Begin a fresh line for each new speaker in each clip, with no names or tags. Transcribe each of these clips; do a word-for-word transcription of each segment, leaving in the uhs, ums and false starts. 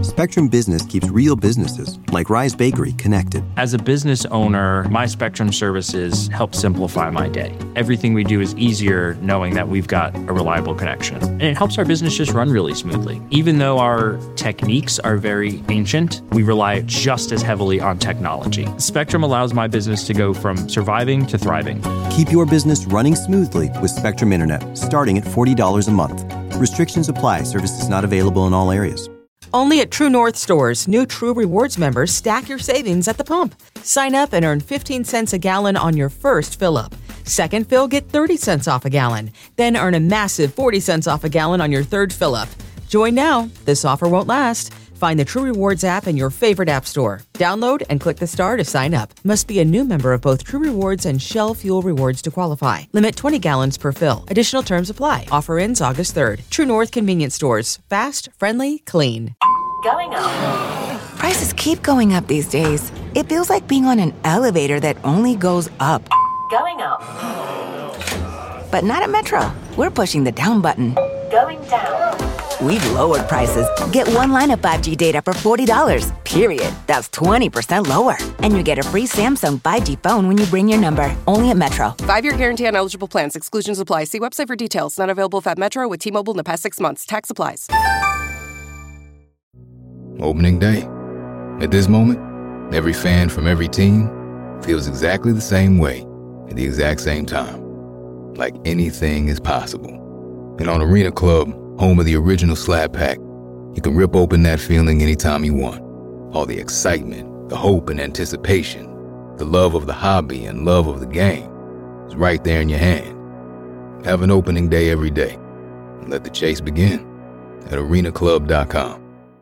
Spectrum Business keeps real businesses, like Rise Bakery, connected.
As a business owner, my Spectrum services help simplify my day. Everything we do is easier knowing that we've got a reliable connection. And it helps our business just run really smoothly. Even though our techniques are very ancient, we rely just as heavily on technology. Spectrum allows my business to go from surviving to thriving.
Keep your business running smoothly with Spectrum Internet, starting at forty dollars a month. Restrictions apply. Services not available in all areas.
Only at True North stores, new True Rewards members stack your savings at the pump. Sign up and earn fifteen cents a gallon on your first fill-up. Second fill, get thirty cents off a gallon. Then earn a massive forty cents off a gallon on your third fill-up. Join now. This offer won't last. Find the True Rewards app in your favorite app store. Download and click the star to sign up. Must be a new member of both True Rewards and Shell Fuel Rewards to qualify. Limit twenty gallons per fill. Additional terms apply. Offer ends August third. True North Convenience Stores. Fast, friendly, clean.
Going up. Prices keep going up these days. It feels like being on an elevator that only goes up. Going up. But not at Metro. We're pushing the down button. Going down. We've lowered prices. Get one line of five G data for forty dollars, period. That's twenty percent lower. And you get a free Samsung five G phone when you bring your number. Only at Metro.
Five-year guarantee on eligible plans. Exclusions apply. See website for details. Not available if at Metro with T-Mobile in the past six months. Tax applies.
Opening day. At this moment, every fan from every team feels exactly the same way at the exact same time. Like anything is possible. And on Arena Club, home of the original Slab Pack, you can rip open that feeling anytime you want. All the excitement, the hope and anticipation, the love of the hobby and love of the game is right there in your hand. Have an opening day every day. And let the chase begin at arena club dot com.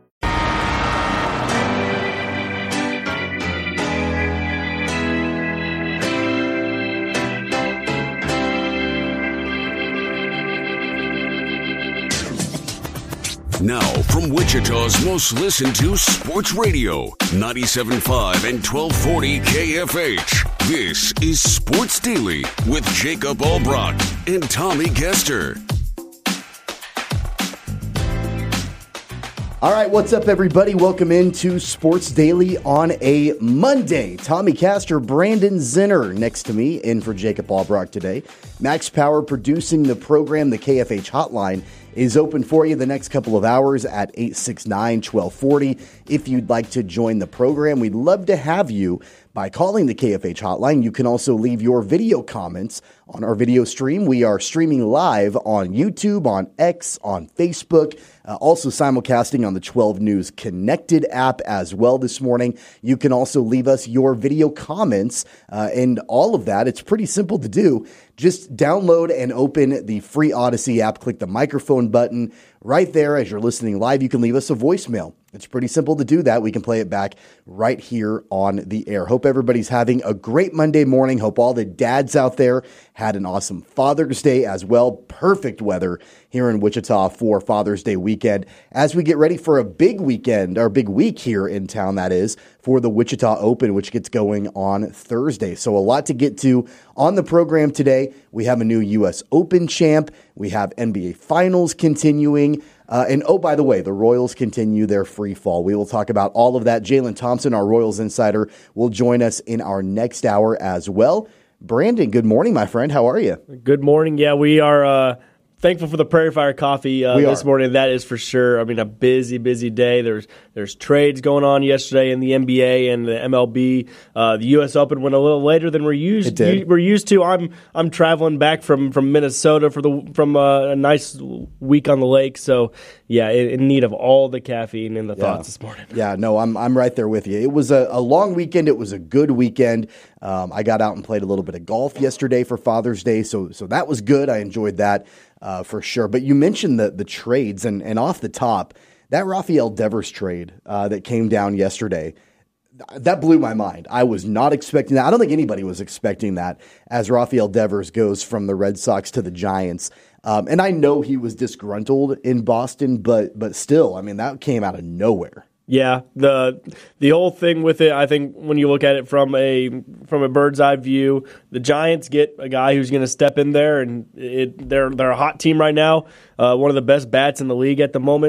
Now, from Wichita's most listened to sports radio, ninety-seven point five and twelve forty K F H. This is Sports Daily with Jacob Albrock and Tommy Kester.
All right, what's up, everybody? Welcome into Sports Daily on a Monday. Tommy Castor, Brandon Zinner next to me, in for Jacob Albrock today. Max Power producing the program. The K F H hotline is open for you the next couple of hours at eight six nine, one two four zero. If you'd like to join the program, we'd love to have you by calling the K F H hotline. You can also leave your video comments on our video stream. We are streaming live on YouTube, on X, on Facebook, uh, also simulcasting on the twelve News Connected app as well this morning. You can also leave us your video comments uh, and all of that. It's pretty simple to do. Just download and open the free Odyssey app. Click the microphone button right there as you're listening live. You can leave us a voicemail. It's pretty simple to do that. We can play it back right here on the air. Hope everybody's having a great Monday morning. Hope all the dads out there had an awesome Father's Day as well. Perfect weather here in Wichita for Father's Day weekend as we get ready for a big weekend, or big week here in town, that is, for the Wichita Open, which gets going on Thursday. So a lot to get to on the program today. We have a new U S Open champ. We have N B A Finals continuing. Uh, and, oh, by the way, the Royals continue their free fall. We will talk about all of that. Jalen Thompson, our Royals insider, will join us in our next hour as well. Brandon, good morning, my friend. How are you?
Good morning. Yeah, we are uh, thankful for the Prairie Fire Coffee uh, this morning. That is for sure. I mean, a busy, busy day. There's there's trades going on yesterday in the N B A and the M L B. Uh, the U S Open went a little later than we're used u- we're used to. I'm I'm traveling back from, from Minnesota for the from uh, a nice week on the lake. So yeah, in, in need of all the caffeine and the
yeah.
thoughts this morning.
Yeah, no, I'm I'm right there with you. It was a, a long weekend. It was a good weekend. Um, I got out and played a little bit of golf yesterday for Father's Day, so so that was good. I enjoyed that uh, for sure. But you mentioned the the trades, and, and off the top, that Rafael Devers trade uh, that came down yesterday, that blew my mind. I was not expecting that. I don't think anybody was expecting that, as Rafael Devers goes from the Red Sox to the Giants. Um, and I know he was disgruntled in Boston, but but still, I mean, that came out of nowhere.
Yeah, the the whole thing with it, I think when you look at it from a from a bird's eye view, the Giants get a guy who's going to step in there, and it, they're they're a hot team right now, uh, one of the best bats in the league at the moment.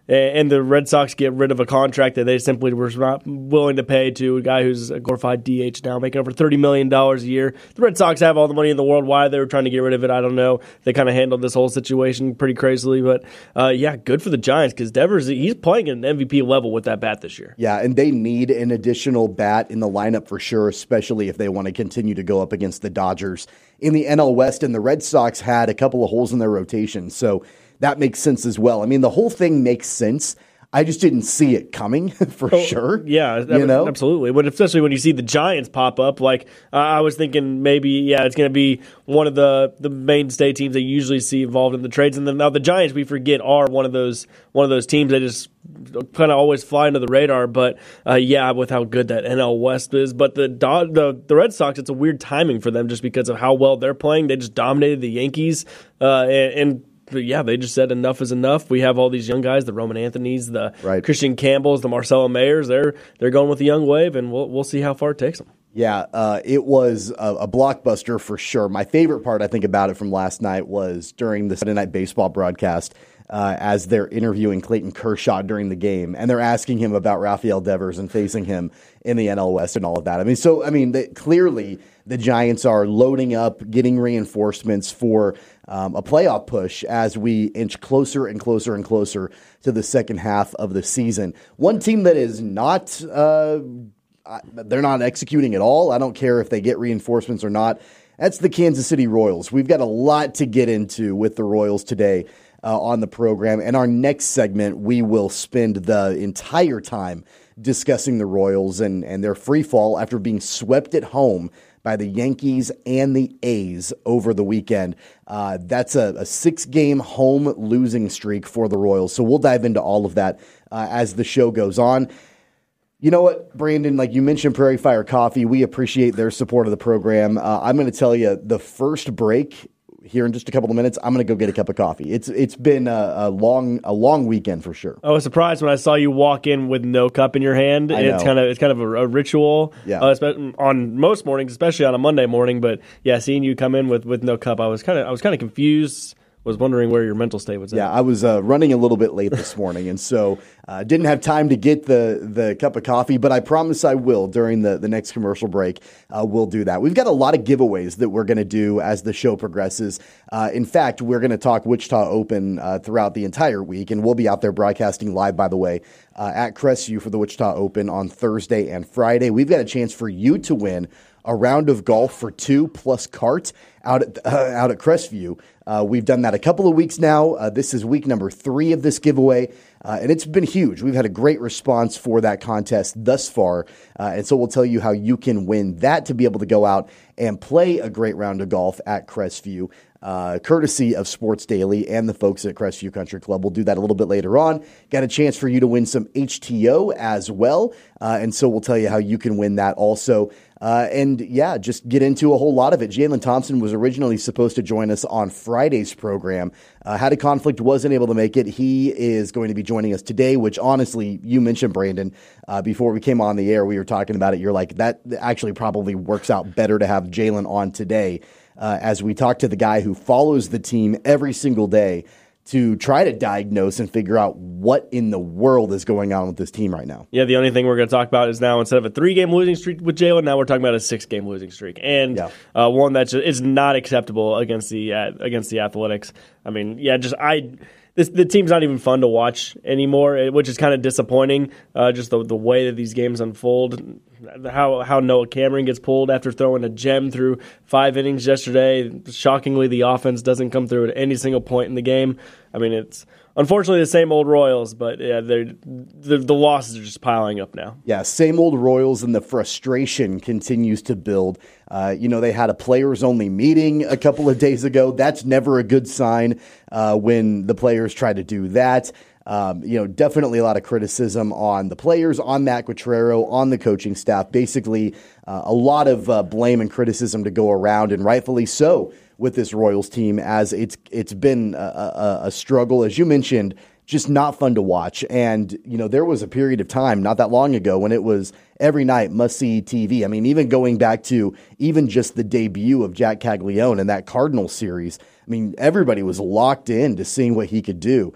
and the Red Sox get rid of a contract that they simply were not willing to pay to a guy who's a glorified D H now, making over thirty million dollars a year. The Red Sox have all the money in the world. Why they were trying to get rid of it, I don't know. They kind of handled this whole situation pretty crazily. But, uh, yeah, good for the Giants because Devers, he's playing at an M V P level with that bat this year.
Yeah, and they need an additional bat in the lineup for sure, especially if they want to continue to go up against the Dodgers in the N L West. And the Red Sox had a couple of holes in their rotation, so that makes sense as well. I mean, the whole thing makes sense. I just didn't see it coming for oh, sure.
Yeah,
you know?
Absolutely. But especially when you see the Giants pop up, like uh, I was thinking maybe, yeah, it's going to be one of the, the mainstay teams that you usually see involved in the trades. And then now the Giants, we forget, are one of those one of those teams that just kind of always fly under the radar. But uh, yeah, with how good that N L West is. But the, the the Red Sox, it's a weird timing for them just because of how well they're playing. They just dominated the Yankees, uh, and, and But yeah, they just said enough is enough. We have all these young guys, the Roman Anthonys, the right. Christian Campbells, the Marcelo Mayers. They're they're going with the young wave, and we'll we'll see how far it takes them.
Yeah, uh, it was a, a blockbuster for sure. My favorite part, I think, about it from last night was during the Sunday Night Baseball broadcast uh, as they're interviewing Clayton Kershaw during the game, and they're asking him about Rafael Devers and facing him in the N L West and all of that. I mean, so I mean, they, clearly the Giants are loading up, getting reinforcements for um, a playoff push as we inch closer and closer and closer to the second half of the season. One team that is not uh, they're not executing at all. I don't care if they get reinforcements or not. That's the Kansas City Royals. We've got a lot to get into with the Royals today uh, on the program. And our next segment, we will spend the entire time discussing the Royals and, and their free fall after being swept at home by the Yankees and the A's over the weekend. Uh, that's a, a six-game home losing streak for the Royals. So we'll dive into all of that uh, as the show goes on. You know what, Brandon, like you mentioned Prairie Fire Coffee, we appreciate their support of the program. Uh, I'm going to tell you, the first break here in just a couple of minutes, I'm going to go get a cup of coffee. It's It's been a, a long a long weekend for sure.
I was surprised when I saw you walk in with no cup in your hand.
I
it's
know.
kind of it's kind of a, a ritual
yeah.
uh, on most mornings, especially on a Monday morning. But yeah, seeing you come in with, with no cup, I was kind of I was kind of confused. Was wondering where your mental state was at.
Yeah, I was uh, running a little bit late this morning, and so uh, didn't have time to get the, the cup of coffee, but I promise I will during the, the next commercial break. Uh, we'll do that. We've got a lot of giveaways that we're going to do as the show progresses. Uh, in fact, we're going to talk Wichita Open uh, throughout the entire week, and we'll be out there broadcasting live, by the way, uh, at Crestview for the Wichita Open on Thursday and Friday. We've got a chance for you to win a round of golf for two plus cart out at uh, out at Crestview. Uh, we've done that a couple of weeks now. Uh, this is week number three of this giveaway, uh, and it's been huge. We've had a great response for that contest thus far, uh, and so we'll tell you how you can win that to be able to go out and play a great round of golf at Crestview, uh, courtesy of Sports Daily and the folks at Crestview Country Club. We'll do that a little bit later on. Got a chance for you to win some H T O as well, uh, and so we'll tell you how you can win that also. Uh, and yeah, just get into a whole lot of it. Jalen Thompson was originally supposed to join us on Friday's program. Uh, had a conflict, wasn't able to make it. He is going to be joining us today, which honestly, you mentioned, Brandon, uh, before we came on the air, we were talking about it. You're like, that actually probably works out better to have Jalen on today uh, as we talk to the guy who follows the team every single day to try to diagnose and figure out what in the world is going on with this team right now.
Yeah, the only thing we're going to talk about is now instead of a three-game losing streak with Jalen, now we're talking about a six-game losing streak, and yeah. uh, one that is not acceptable against the uh, against the Athletics. I mean, yeah, just I. This, the team's not even fun to watch anymore, which is kind of disappointing. Uh, just the the way that these games unfold, how how Noah Cameron gets pulled after throwing a gem through five innings yesterday. Shockingly, the offense doesn't come through at any single point in the game. I mean, it's unfortunately the same old Royals, but yeah, the the losses are just piling up now.
Yeah, same old Royals, and the frustration continues to build. Uh, you know, they had a players-only meeting a couple of days ago. That's never a good sign uh, when the players try to do that. Um, you know, definitely a lot of criticism on the players, on Matt Quatraro, on the coaching staff. Basically, uh, a lot of uh, blame and criticism to go around, and rightfully so with this Royals team, as it's it's been a, a, a struggle, as you mentioned. Just not fun to watch. And, you know, there was a period of time not that long ago when it was every night must-see T V. I mean, even going back to even just the debut of Jack Caglione in that Cardinals series, I mean, everybody was locked in to seeing what he could do.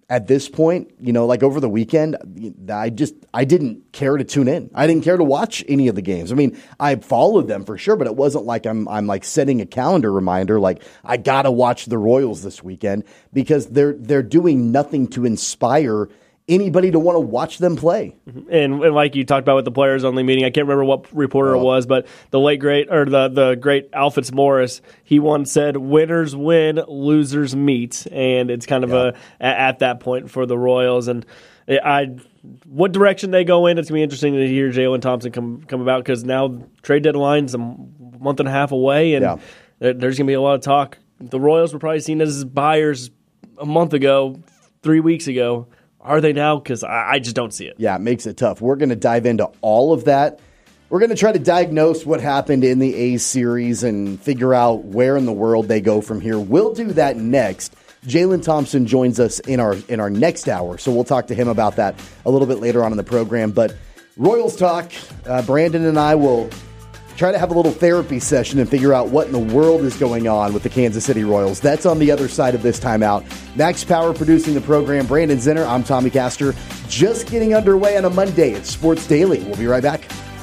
at this point, you know, like over the weekend, I just I didn't care to tune in. I didn't care to watch any of the games. I mean, I followed them for sure, but it wasn't like I'm I'm like setting a calendar reminder like I gotta watch the Royals this weekend because they're they're doing nothing to inspire anybody to want to watch them play.
And, and like you talked about with the players only meeting, I can't remember what reporter oh. it was, but the late great or the the great Alfitz Morris, he once said, "Winners win, losers meet," and it's kind of yeah. a at that point for the Royals. And I, what direction they go in, it's gonna be interesting to hear Jalen Thompson come come about because now trade deadline's a month and a half away, and yeah. there's gonna be a lot of talk. The Royals were probably seen as buyers a month ago, three weeks ago. Are they now? Because I, I just don't see it.
Yeah, it makes it tough. We're going to dive into all of that. We're going to try to diagnose what happened in the A series and figure out where in the world they go from here. We'll do that next. Jalen Thompson joins us in our in our next hour, so we'll talk to him about that a little bit later on in the program. But Royals talk, uh, Brandon and I will try to have a little therapy session and figure out what in the world is going on with the Kansas City Royals. That's on the other side of this timeout. Max Power producing the program. Brandon Zinner, I'm Tommy Castor. Just getting underway on a Monday. It's Sports Daily. We'll be right back.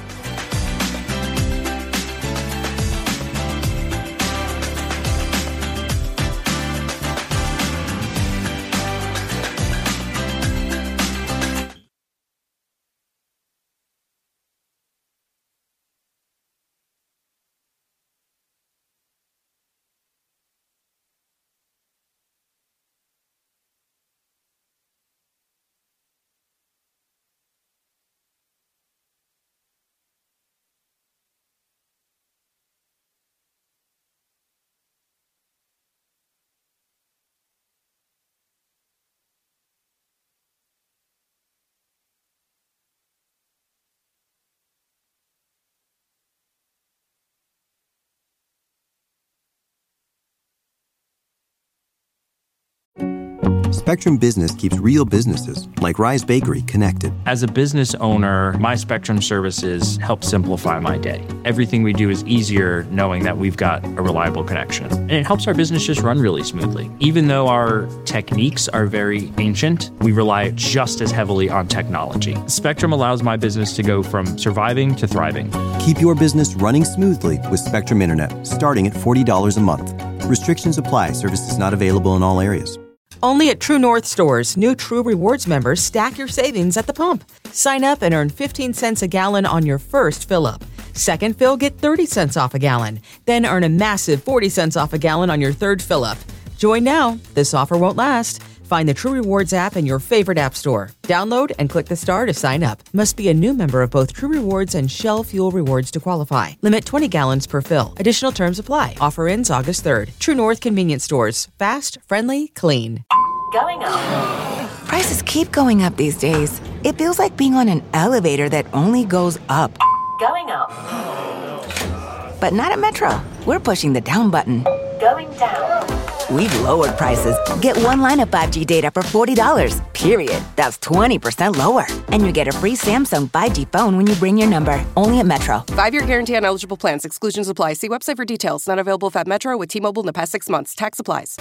Spectrum Business keeps real businesses, like Rise Bakery, connected.
As a business owner, my Spectrum services help simplify my day. Everything we do is easier knowing that we've got a reliable connection. And it helps our business just run really smoothly. Even though our techniques are very ancient, we rely just as heavily on technology. Spectrum allows my business to go from surviving to thriving.
Keep your business running smoothly with Spectrum Internet, starting at forty dollars a month. Restrictions apply. Services not available in all areas.
Only at True North stores, new True Rewards members stack your savings at the pump. Sign up and earn fifteen cents a gallon on your first fill-up. Second fill, get thirty cents off a gallon. Then earn a massive forty cents off a gallon on your third fill-up. Join now. This offer won't last. Find the True Rewards app in your favorite app store. Download and click the star to sign up. Must be a new member of both True Rewards and Shell Fuel Rewards to qualify. Limit twenty gallons per fill. Additional terms apply. Offer ends August third. True North Convenience Stores. Fast, friendly, clean.
Going up. Prices keep going up these days. It feels like being on an elevator that only goes up. Going up. But not at Metro. We're pushing the down button. Going down. We've lowered prices. Get one line of five G data for forty dollars, period. That's twenty percent lower. And you get a free Samsung five G phone when you bring your number. Only at Metro.
Five-year guarantee on eligible plans. Exclusions apply. See website for details. Not available if at Metro with T-Mobile in the past six months. Tax applies.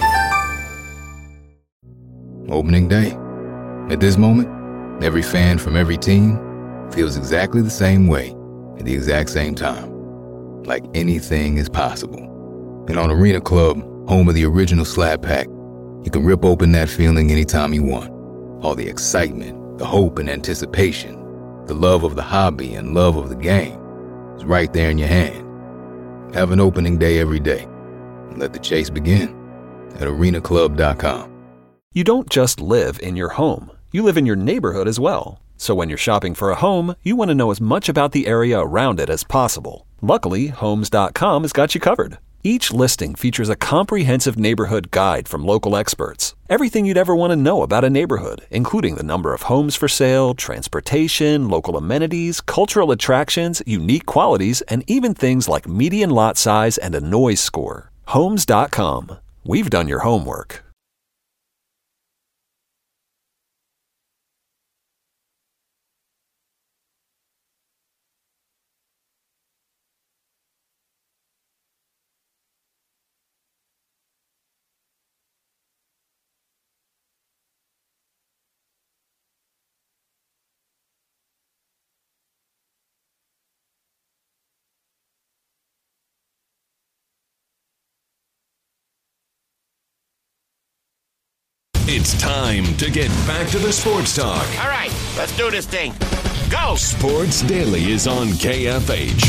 Opening day. At this moment, every fan from every team feels exactly the same way at the exact same time. Like anything is possible. And on Arena Club, home of the original Slab Pack, you can rip open that feeling anytime you want. All the excitement, the hope and anticipation, the love of the hobby and love of the game is right there in your hand. Have an opening day every day and let the chase begin at arena club dot com.
You don't just live in your home. You live in your neighborhood as well. So when you're shopping for a home, you want to know as much about the area around it as possible. Luckily, homes dot com has got you covered. Each listing features a comprehensive neighborhood guide from local experts. Everything you'd ever want to know about a neighborhood, including the number of homes for sale, transportation, local amenities, cultural attractions, unique qualities, and even things like median lot size and a noise score. homes dot com. We've done your homework.
It's time to get back to the sports talk.
All right, let's do this thing. Go!
Sports Daily is on K F H.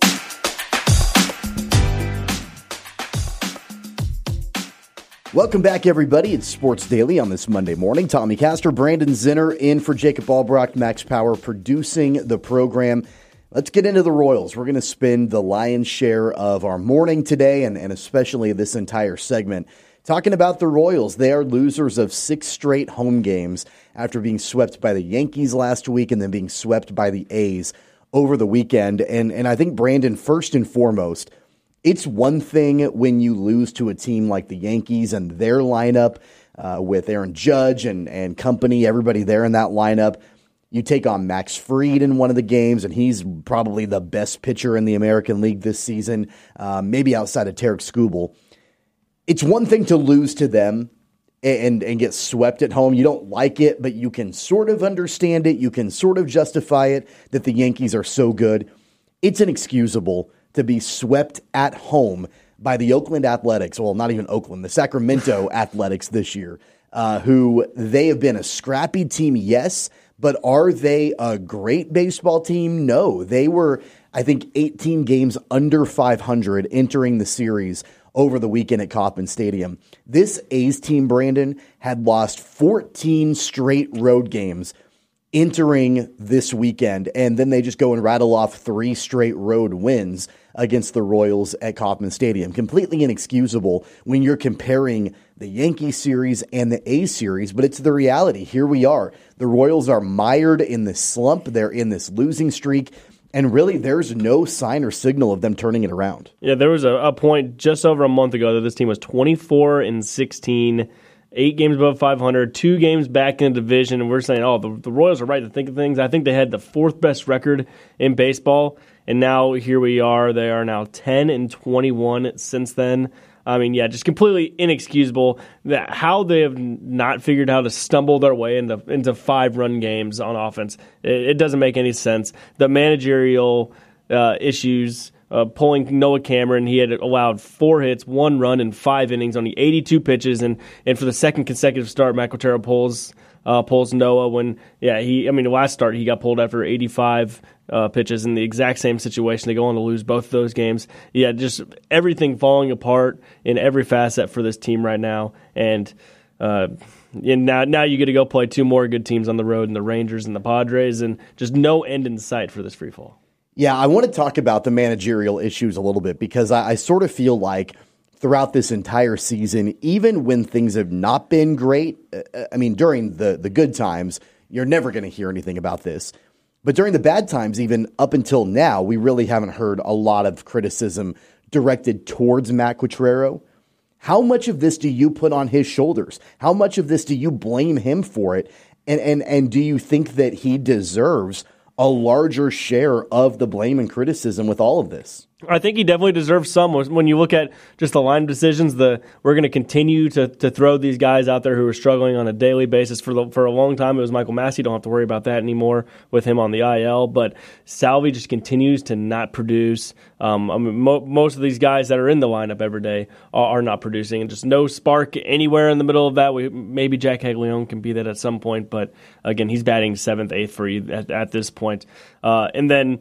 Welcome back, everybody. It's Sports Daily on this Monday morning. Tommy Castor, Brandon Zinner in for Jacob Albrock, Max Power producing the program. Let's get into the Royals. We're going to spend the lion's share of our morning today, and, and especially this entire segment, talking about the Royals. They are losers of six straight home games after being swept by the Yankees last week and then being swept by the A's over the weekend. And, and I think, Brandon, first and foremost, it's one thing when you lose to a team like the Yankees and their lineup uh, with Aaron Judge and, and company, everybody there in that lineup. You take on Max Fried in one of the games, and he's probably the best pitcher in the American League this season, uh, maybe outside of Tarek Skubal. It's one thing to lose to them and, and get swept at home. You don't like it, but you can sort of understand it. You can sort of justify it that the Yankees are so good. It's inexcusable to be swept at home by the Oakland Athletics. Well, not even Oakland, the Sacramento Athletics this year, uh, who they have been a scrappy team, yes, but are they a great baseball team? No. They were, I think, eighteen games under five hundred entering the series over the weekend at Kauffman Stadium. This A's team, Brandon, had lost fourteen straight road games entering this weekend, and then they just go and rattle off three straight road wins against the Royals at Kauffman Stadium. Completely inexcusable when you're comparing the Yankee series and the A's series, but it's the reality. Here we are. The Royals are mired in this slump. They're in this losing streak, and really there's no sign or signal of them turning it around.
Yeah, there was a, a point just over a month ago that this team was twenty-four and sixteen, eight games above five hundred, two games back in the division, and we're saying, oh, the, the Royals are right to think of things. I think they had the fourth best record in baseball, and now here we are. They are now ten and twenty-one since then. I mean, yeah, just completely inexcusable that how they have not figured how to stumble their way into into five-run games on offense. It, it doesn't make any sense. The managerial uh, issues. Uh, pulling Noah Cameron, he had allowed four hits, one run, and five innings on the eighty-two pitches, and and for the second consecutive start, Matt Quintero pulls uh, pulls Noah when yeah he I mean the last start he got pulled after eighty-five uh, pitches in the exact same situation. They go on to lose both of those games. Yeah, just everything falling apart in every facet for this team right now, and. Uh, And now, now you get to go play two more good teams on the road, and the Rangers and the Padres, and just no end in sight for this free fall.
Yeah, I want to talk about the managerial issues a little bit because I, I sort of feel like throughout this entire season, even when things have not been great, uh, I mean, during the, the good times, you're never going to hear anything about this. But during the bad times, even up until now, we really haven't heard a lot of criticism directed towards Matt Quintero. How much of this do you put on his shoulders? How much of this do you blame him for it? And and and do you think that he deserves a larger share of the blame and criticism with all of this?
I think he definitely deserves some. When you look at just the line decisions, the we're going to continue to to throw these guys out there who are struggling on a daily basis. For the, for a long time, it was Michael Massey. Don't have to worry about that anymore with him on the I L. But Salvi just continues to not produce. Um, I mean, mo- most of these guys that are in the lineup every day are, are not producing, and just no spark anywhere in the middle of that. We, maybe Jack Caglione can be that at some point, but again, he's batting seventh, eighth for you at, at this point. Uh, and then.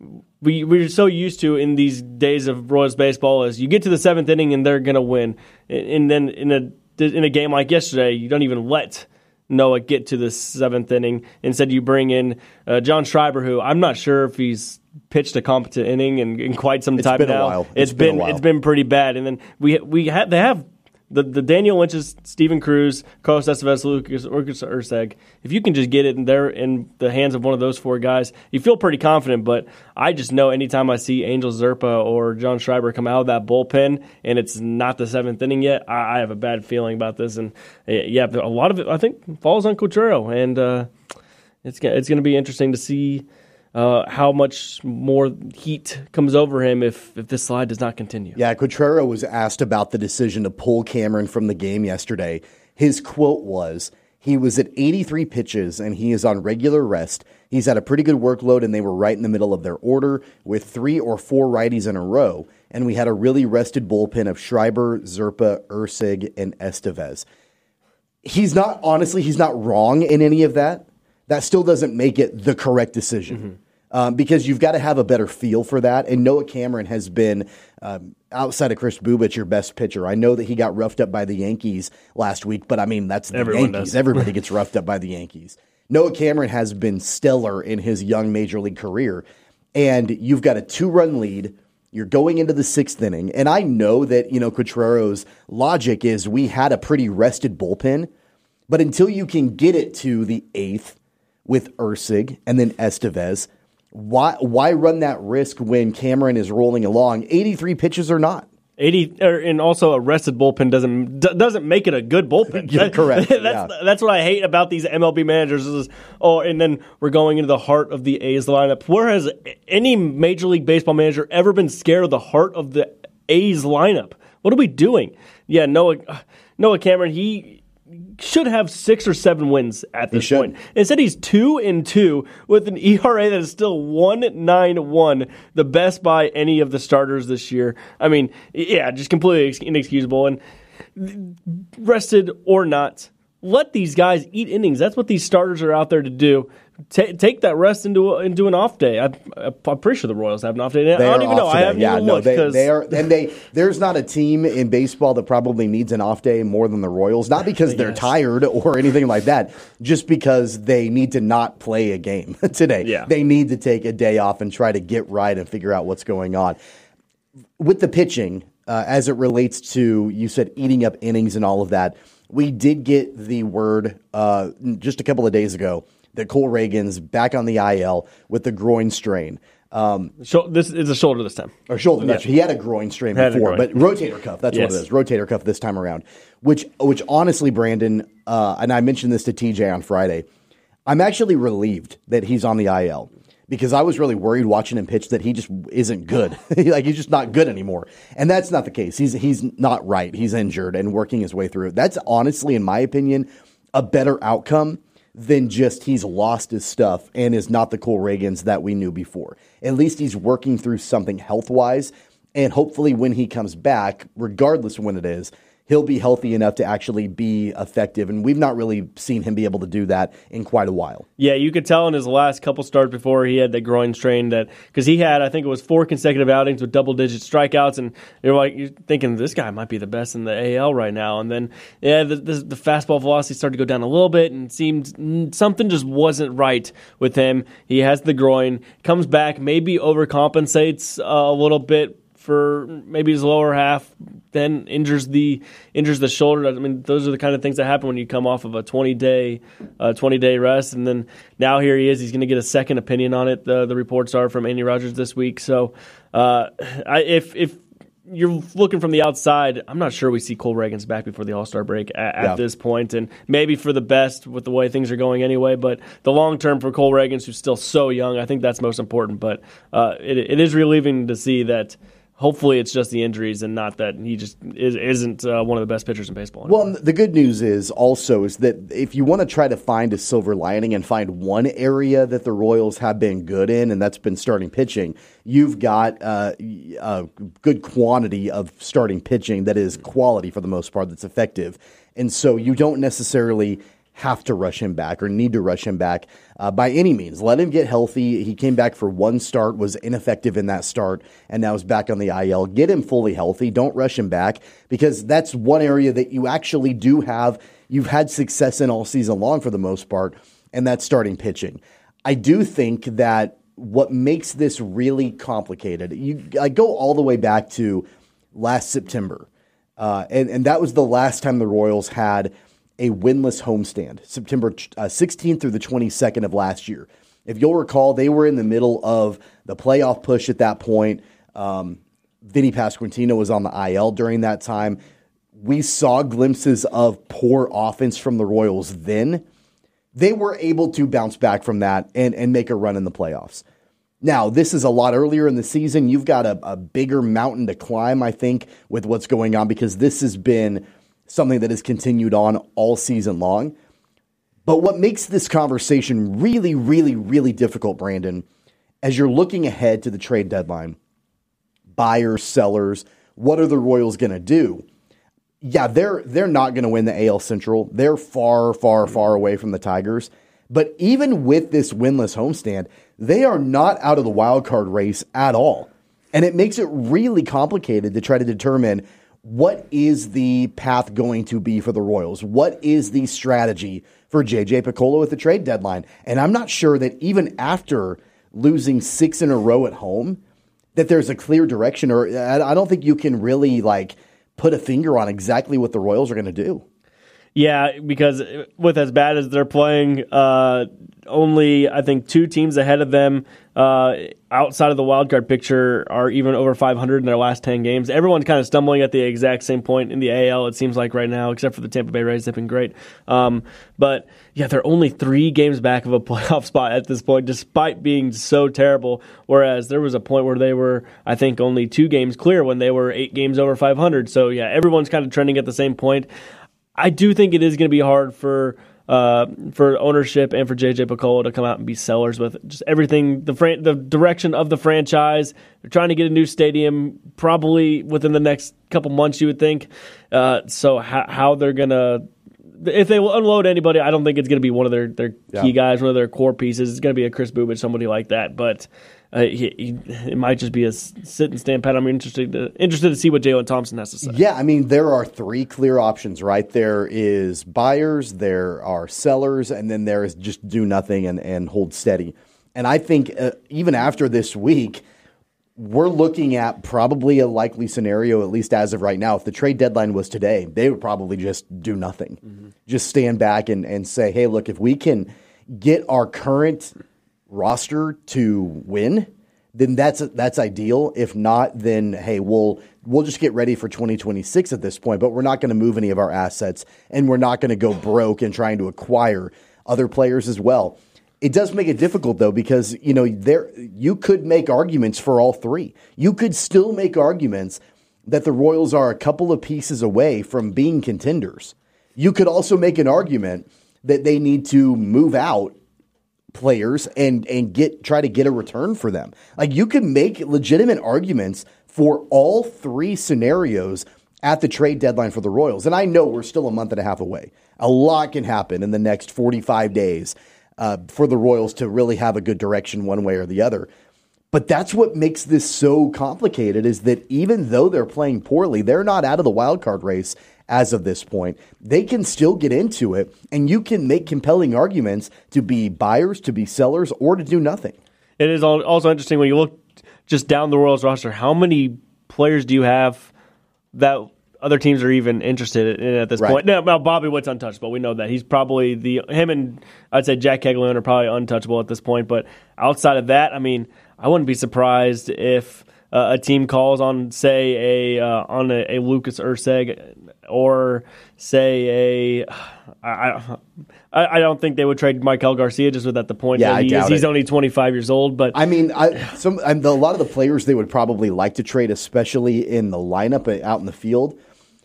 We, we're so used to in these days of Royals baseball is you get to the seventh inning and they're going to win. And then in a in a game like yesterday, you don't even let Noah get to the seventh inning. Instead, you bring in uh, John Schreiber, who I'm not sure if he's pitched a competent inning in, in quite some
it's
time
been
now.
A while.
It's, it's been, been a while. It's been pretty bad. And then we we have they have. The the Daniel Lynch's, Steven Cruz, Carlos Estevez, Lucas Erceg, if you can just get it in there in the hands of one of those four guys, you feel pretty confident. But I just know anytime I see Angel Zerpa or John Schreiber come out of that bullpen and it's not the seventh inning yet, I, I have a bad feeling about this. And yeah, a lot of it I think falls on Quintero, and uh, it's it's going to be interesting to see Uh, how much more heat comes over him if, if this slide does not continue.
Yeah, Quintero was asked about the decision to pull Cameron from the game yesterday. His quote was, he was at eighty-three pitches and he is on regular rest. He's had a pretty good workload and they were right in the middle of their order with three or four righties in a row. And we had a really rested bullpen of Schreiber, Zerpa, Erceg, and Estevez. he's not, honestly, he's not wrong in any of that. That still doesn't make it the correct decision. Mm-hmm. Um, because you've got to have a better feel for that. And Noah Cameron has been, um, outside of Chris Bubic, your best pitcher. I know that he got roughed up by the Yankees last week, but I mean, that's the Everyone Yankees. Does. Everybody gets roughed up by the Yankees. Noah Cameron has been stellar in his young major league career. And you've got a two-run lead. You're going into the sixth inning. And I know that, you know, Quattro's logic is we had a pretty rested bullpen. But until you can get it to the eighth with Erceg and then Estevez, Why why run that risk when Cameron is rolling along? eighty-three pitches or not.
eighty er, and also a rested bullpen doesn't d- doesn't make it a good bullpen.
You're correct.
that's
yeah.
that's what I hate about these M L B managers. Is oh, and then we're going into the heart of the A's lineup. Where has any Major League Baseball manager ever been scared of the heart of the A's lineup? What are we doing? Yeah, Noah Noah Cameron, he should have six or seven wins at this point. Instead, he's two and two with an E R A that is still one point nine one, the best by any of the starters this year. I mean, yeah, just completely inexcusable. And rested or not, let these guys eat innings. That's what these starters are out there to do. Ta- take that rest into a, into an off day. I, I'm pretty sure the Royals have an off day. They I don't even know. Today. I haven't yeah, even no, looked.
They, they are, and they there's not a team in baseball that probably needs an off day more than the Royals. Not because they're yes. tired or anything like that, just because they need to not play a game today.
Yeah.
They need to take a day off and try to get right and figure out what's going on. With the pitching, uh, as it relates to, you said eating up innings and all of that, we did get the word uh, just a couple of days ago that Cole Reagan's back on the I L with the groin strain. Um,
so this is a shoulder this time.
Or shoulder. Yeah. He had a groin strain
had
before,
groin.
but rotator cuff. That's yes. what it is. Rotator cuff this time around. Which, which honestly, Brandon, uh, and I mentioned this to T J on Friday, I'm actually relieved that he's on the I L because I was really worried watching him pitch that he just isn't good. Like he's just not good anymore. And that's not the case. He's he's not right. He's injured and working his way through it. That's honestly, in my opinion, a better outcome than just he's lost his stuff and is not the Cole Reagans that we knew before. At least he's working through something health-wise, and hopefully when he comes back, regardless of when it is, he'll be healthy enough to actually be effective, and we've not really seen him be able to do that in quite a while.
Yeah, you could tell in his last couple starts before he had the groin strain that because he had, I think it was four consecutive outings with double-digit strikeouts, and you're like you're thinking this guy might be the best in the A L right now, and then yeah, the, the, the fastball velocity started to go down a little bit, and seemed something just wasn't right with him. He has the groin, comes back, maybe overcompensates uh, a little bit for maybe his lower half, then injures the injures the shoulder. I mean, those are the kind of things that happen when you come off of a twenty day uh, twenty day rest, and then now here he is. He's going to get a second opinion on it. The, the reports are from Andy Rogers this week. So, uh, I, if if you're looking from the outside, I'm not sure we see Cole Reagans back before the All-Star break at, at yeah. this point, and maybe for the best with the way things are going anyway. But the long term for Cole Reagans, who's still so young, I think that's most important. But uh, it, it is relieving to see that. Hopefully it's just the injuries and not that he just is, isn't uh, one of the best pitchers in baseball anymore.
Well, the good news is also is that if you want to try to find a silver lining and find one area that the Royals have been good in, and that's been starting pitching, you've got uh, a good quantity of starting pitching that is quality for the most part, that's effective. And so you don't necessarily have to rush him back or need to rush him back uh, by any means. Let him get healthy. He came back for one start, was ineffective in that start, and now is back on the I L. Get him fully healthy. Don't rush him back because that's one area that you actually do have. You've had success in all season long for the most part, and that's starting pitching. I do think that what makes this really complicated, you I go all the way back to last September, uh, and, and that was the last time the Royals had a winless homestand, September sixteenth through the twenty-second of last year. If you'll recall, they were in the middle of the playoff push at that point. Um, Vinny Pasquantino was on the I L during that time. We saw glimpses of poor offense from the Royals then. They were able to bounce back from that and, and make a run in the playoffs. Now, this is a lot earlier in the season. You've got a, a bigger mountain to climb, I think, with what's going on because this has been something that has continued on all season long. But what makes this conversation really, really, really difficult, Brandon, as you're looking ahead to the trade deadline, buyers, sellers, what are the Royals going to do? yeah, they're they're not going to win the A L Central. They're far, far, far away from the Tigers. But even with this winless homestand, they are not out of the wild card race at all. And it makes it really complicated to try to determine what is the path going to be for the Royals? What is the strategy for J J Picollo at the trade deadline? And I'm not sure that even after losing six in a row at home, that there's a clear direction, or I don't think you can really like put a finger on exactly what the Royals are going to do.
Yeah, because with as bad as they're playing, uh, only I think two teams ahead of them uh, outside of the wild card picture are even over five hundred in their last ten games. Everyone's kind of stumbling at the exact same point in the A L, it seems like right now, except for the Tampa Bay Rays. They've been great. Um, but, yeah, they're only three games back of a playoff spot at this point, despite being so terrible, whereas there was a point where they were, I think, only two games clear when they were eight games over five hundred. So, yeah, everyone's kind of trending at the same point. I do think it is going to be hard for uh, for ownership and for J J Picollo to come out and be sellers with just everything, the fran- the direction of the franchise. They're trying to get a new stadium probably within the next couple months, you would think. Uh, so how, how they're going to – if they will unload anybody, I don't think it's going to be one of their, their yeah. key guys, one of their core pieces. It's going to be a Chris Bubic, somebody like that. But uh, he, he, it might just be a sit and stand pat. I'm interested to, interested to see what Jalen Thompson has to say.
Yeah, I mean, there are three clear options, right? There is buyers, there are sellers, and then there is just do nothing and, and hold steady. And I think uh, even after this week, we're looking at probably a likely scenario, at least as of right now. If the trade deadline was today, they would probably just do nothing. Mm-hmm. Just stand back and, and say, hey, look, if we can get our current roster to win, then that's that's ideal. If not, then, hey, we'll we'll just get ready for twenty twenty-six at this point, but we're not going to move any of our assets, and we're not going to go broke in trying to acquire other players as well. It does make it difficult, though, because, you know, there you could make arguments for all three. You could still make arguments that the Royals are a couple of pieces away from being contenders. You could also make an argument that they need to move out players and and get try to get a return for them. Like, you can make legitimate arguments for all three scenarios at the trade deadline for the Royals. And I know we're still a month and a half away. A lot can happen in the next forty-five days. Uh, for the Royals to really have a good direction one way or the other. But that's what makes this so complicated, is that even though they're playing poorly, they're not out of the wild card race as of this point. They can still get into it, and you can make compelling arguments to be buyers, to be sellers, or to do nothing.
It is also interesting when you look just down the Royals roster, how many players do you have that other teams are even interested in at this right. point? Now, now, Bobby Witt's untouchable. We know that. He's probably the – him and I'd say Jack Keglin are probably untouchable at this point. But outside of that, I mean, I wouldn't be surprised if uh, a team calls on, say, a uh, on a, a Lucas Erceg or, say, a I, I, I don't think they would trade Maikel Garcia just with at the point
yeah,
that he
I
is.
doubt
He's
it.
only twenty-five years old. But
I mean, I, some and the, a lot of the players they would probably like to trade, especially in the lineup out in the field,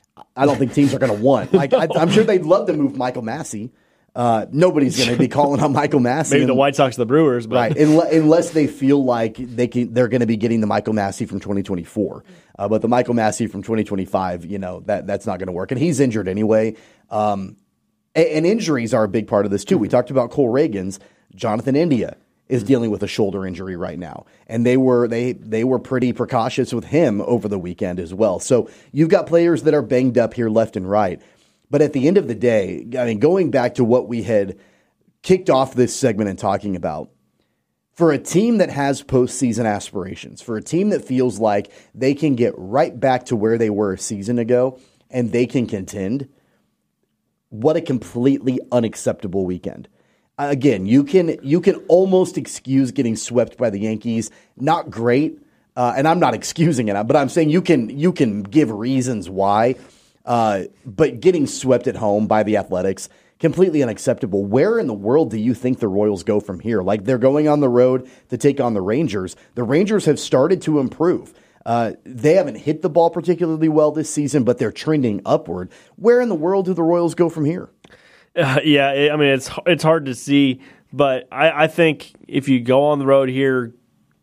I don't think teams are going to want. Like, no. I, I'm sure they'd love to move Michael Massey. Uh, nobody's going to be calling on Michael Massey.
Maybe and, the White Sox, the Brewers, but.
Right? Unless, unless they feel like they can, they're going to be getting the Michael Massey from twenty twenty-four. Uh, but the Michael Massey from twenty twenty-five, you know, that that's not going to work, and he's injured anyway. Um, and, and injuries are a big part of this too. We talked about Cole Reagans. Jonathan India is dealing with a shoulder injury right now, and they were they they were pretty precautious with him over the weekend as well. So you've got players that are banged up here left and right. But at the end of the day, I mean, going back to what we had kicked off this segment and talking about, for a team that has postseason aspirations, for a team that feels like they can get right back to where they were a season ago and they can contend, what a completely unacceptable weekend. Again, you can you can almost excuse getting swept by the Yankees. Not great, uh, and I'm not excusing it, but I'm saying you can you can give reasons why. Uh, but getting swept at home by the Athletics, completely unacceptable. Where in the world do you think the Royals go from here? Like, they're going on the road to take on the Rangers. The Rangers have started to improve. Uh, they haven't hit the ball particularly well this season, but they're trending upward. Where in the world do the Royals go from here?
Uh, yeah, I mean, it's it's hard to see, but I, I think if you go on the road here,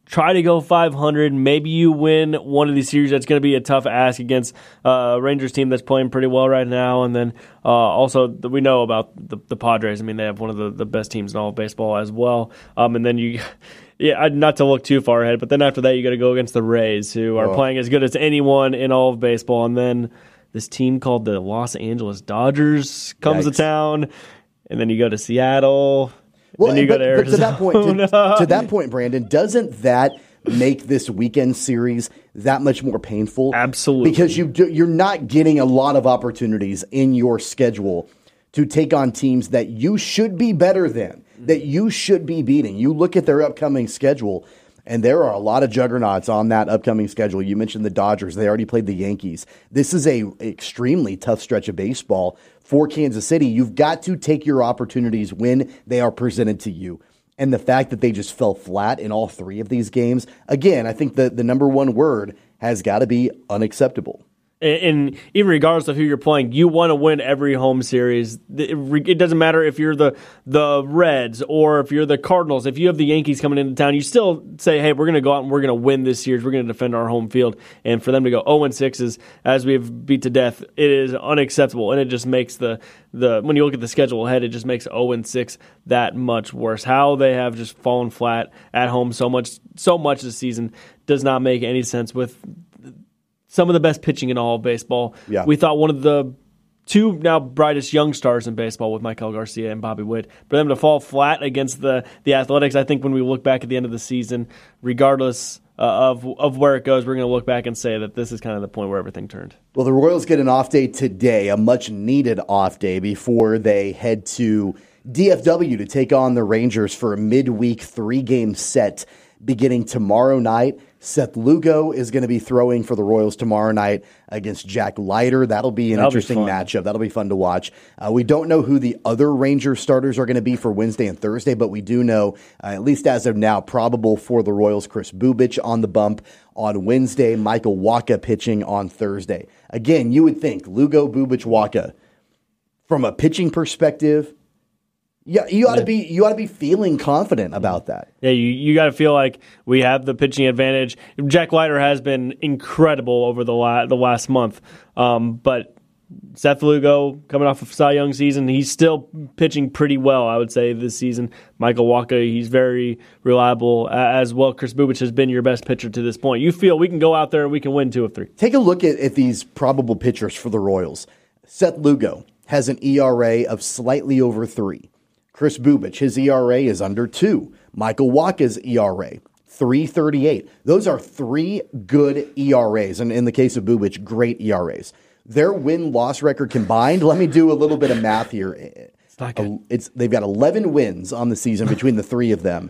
try to go five hundred. Maybe you win one of these series. That's going to be a tough ask against uh, a Rangers team that's playing pretty well right now. And then uh, also we know about the, the Padres. I mean, they have one of the, the best teams in all of baseball as well. Um, and then you, yeah, not to look too far ahead, but then after that you got to go against the Rays, who are oh. playing as good as anyone in all of baseball. And then this team called the Los Angeles Dodgers comes Yikes. to town, and then you go to Seattle.
Well,
then you
but,
go to,
but to that point, to, to that point, Brandon, doesn't that make this weekend series that much more painful?
Absolutely,
because you do, you're not getting a lot of opportunities in your schedule to take on teams that you should be better than, that you should be beating. You look at their upcoming schedule, and there are a lot of juggernauts on that upcoming schedule. You mentioned the Dodgers. They already played the Yankees. This is a extremely tough stretch of baseball for Kansas City. You've got to take your opportunities when they are presented to you. And the fact that they just fell flat in all three of these games, again, I think the, the number one word has got to be unacceptable.
And even regardless of who you're playing, you want to win every home series. It doesn't matter if you're the the Reds or if you're the Cardinals. If you have the Yankees coming into town, you still say, hey, we're going to go out and we're going to win this series. We're going to defend our home field. And for them to go oh and six, is, as we've beat to death, it is unacceptable. And it just makes the, the when you look at the schedule ahead, it just makes oh and six that much worse. How they have just fallen flat at home so much, so much this season does not make any sense with some of the best pitching in all of baseball.
Yeah.
We thought one of the two now brightest young stars in baseball with Maikel Garcia and Bobby Witt. For them to fall flat against the, the Athletics, I think when we look back at the end of the season, regardless uh, of of where it goes, we're going to look back and say that this is kind of the point where everything turned.
Well, the Royals get an off day today, a much-needed off day before they head to D F W to take on the Rangers for a midweek three-game set beginning tomorrow night. Seth Lugo is going to be throwing for the Royals tomorrow night against Jack Leiter. That'll be an That'll interesting be matchup. That'll be fun to watch. Uh, we don't know who the other Ranger starters are going to be for Wednesday and Thursday, but we do know, uh, at least as of now, probable for the Royals, Chris Bubic on the bump on Wednesday, Michael Wacha pitching on Thursday. Again, you would think Lugo, Bubic, Wacha, from a pitching perspective, Yeah, you ought to be you ought to be feeling confident about that.
Yeah, you, you got to feel like we have the pitching advantage. Jack Leiter has been incredible over the la- the last month, um, but Seth Lugo coming off of Cy Young season, he's still pitching pretty well, I would say, this season. Michael Wacha, he's very reliable as well. Chris Bubic has been your best pitcher to this point. You feel we can go out there and we can win two of three.
Take a look at, at these probable pitchers for the Royals. Seth Lugo has an E R A of slightly over three. Chris Bubic, his E R A is under two. Michael Wacha's E R A, three thirty-eight. Those are three good E R As, and in the case of Bubic, great E R As. Their win-loss record combined, let me do a little bit of math here.
It's not good.
It's, they've got eleven wins on the season between the three of them.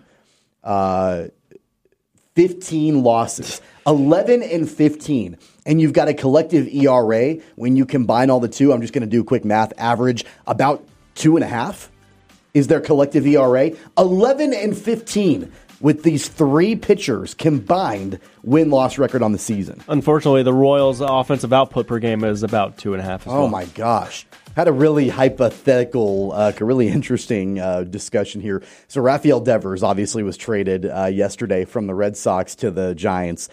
Uh, fifteen losses. eleven and fifteen. And you've got a collective E R A, when you combine all the two, I'm just going to do quick math, average about two and a half. Is their collective E R A eleven and fifteen with these three pitchers combined win-loss record on the season?
Unfortunately, the Royals' offensive output per game is about two and a half as
oh,
well.
my gosh. Had a really hypothetical, uh, really interesting uh, discussion here. So Rafael Devers obviously was traded uh, yesterday from the Red Sox to the Giants.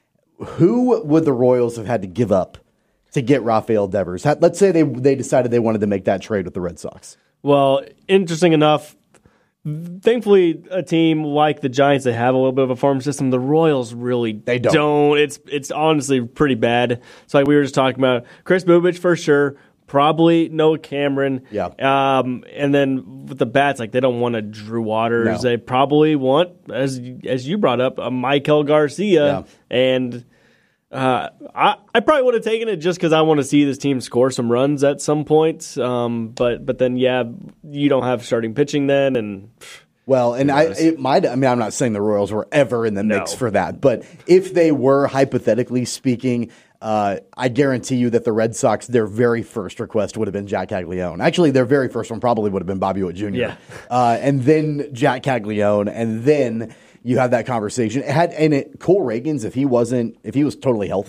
Who would the Royals have had to give up to get Rafael Devers? Let's say they they decided they wanted to make that trade with the Red Sox.
Well, interesting enough, thankfully, a team like the Giants, they have a little bit of a farm system. The Royals really
they don't.
don't. It's it's honestly pretty bad. So like we were just talking about, Chris Bubic for sure, probably Noah Cameron.
Yeah.
Um, and then with the bats, like they don't want a Drew Waters.
No.
They probably want, as as you brought up, a Maikel Garcia.
Yeah.
And Uh, I, I probably would have taken it just because I want to see this team score some runs at some point. Um, but but then, yeah, you don't have starting pitching then. and
Well, and I it might. I mean, I'm not saying the Royals were ever in the mix
No.
for that. But if they were, hypothetically speaking, uh, I guarantee you that the Red Sox, their very first request would have been Jack Caglione. Actually, their very first one probably would have been Bobby Witt Junior
Yeah.
Uh, and then Jack Caglione, and then you have that conversation. It had and it, Cole Reagans, if he wasn't, if he was totally healthy,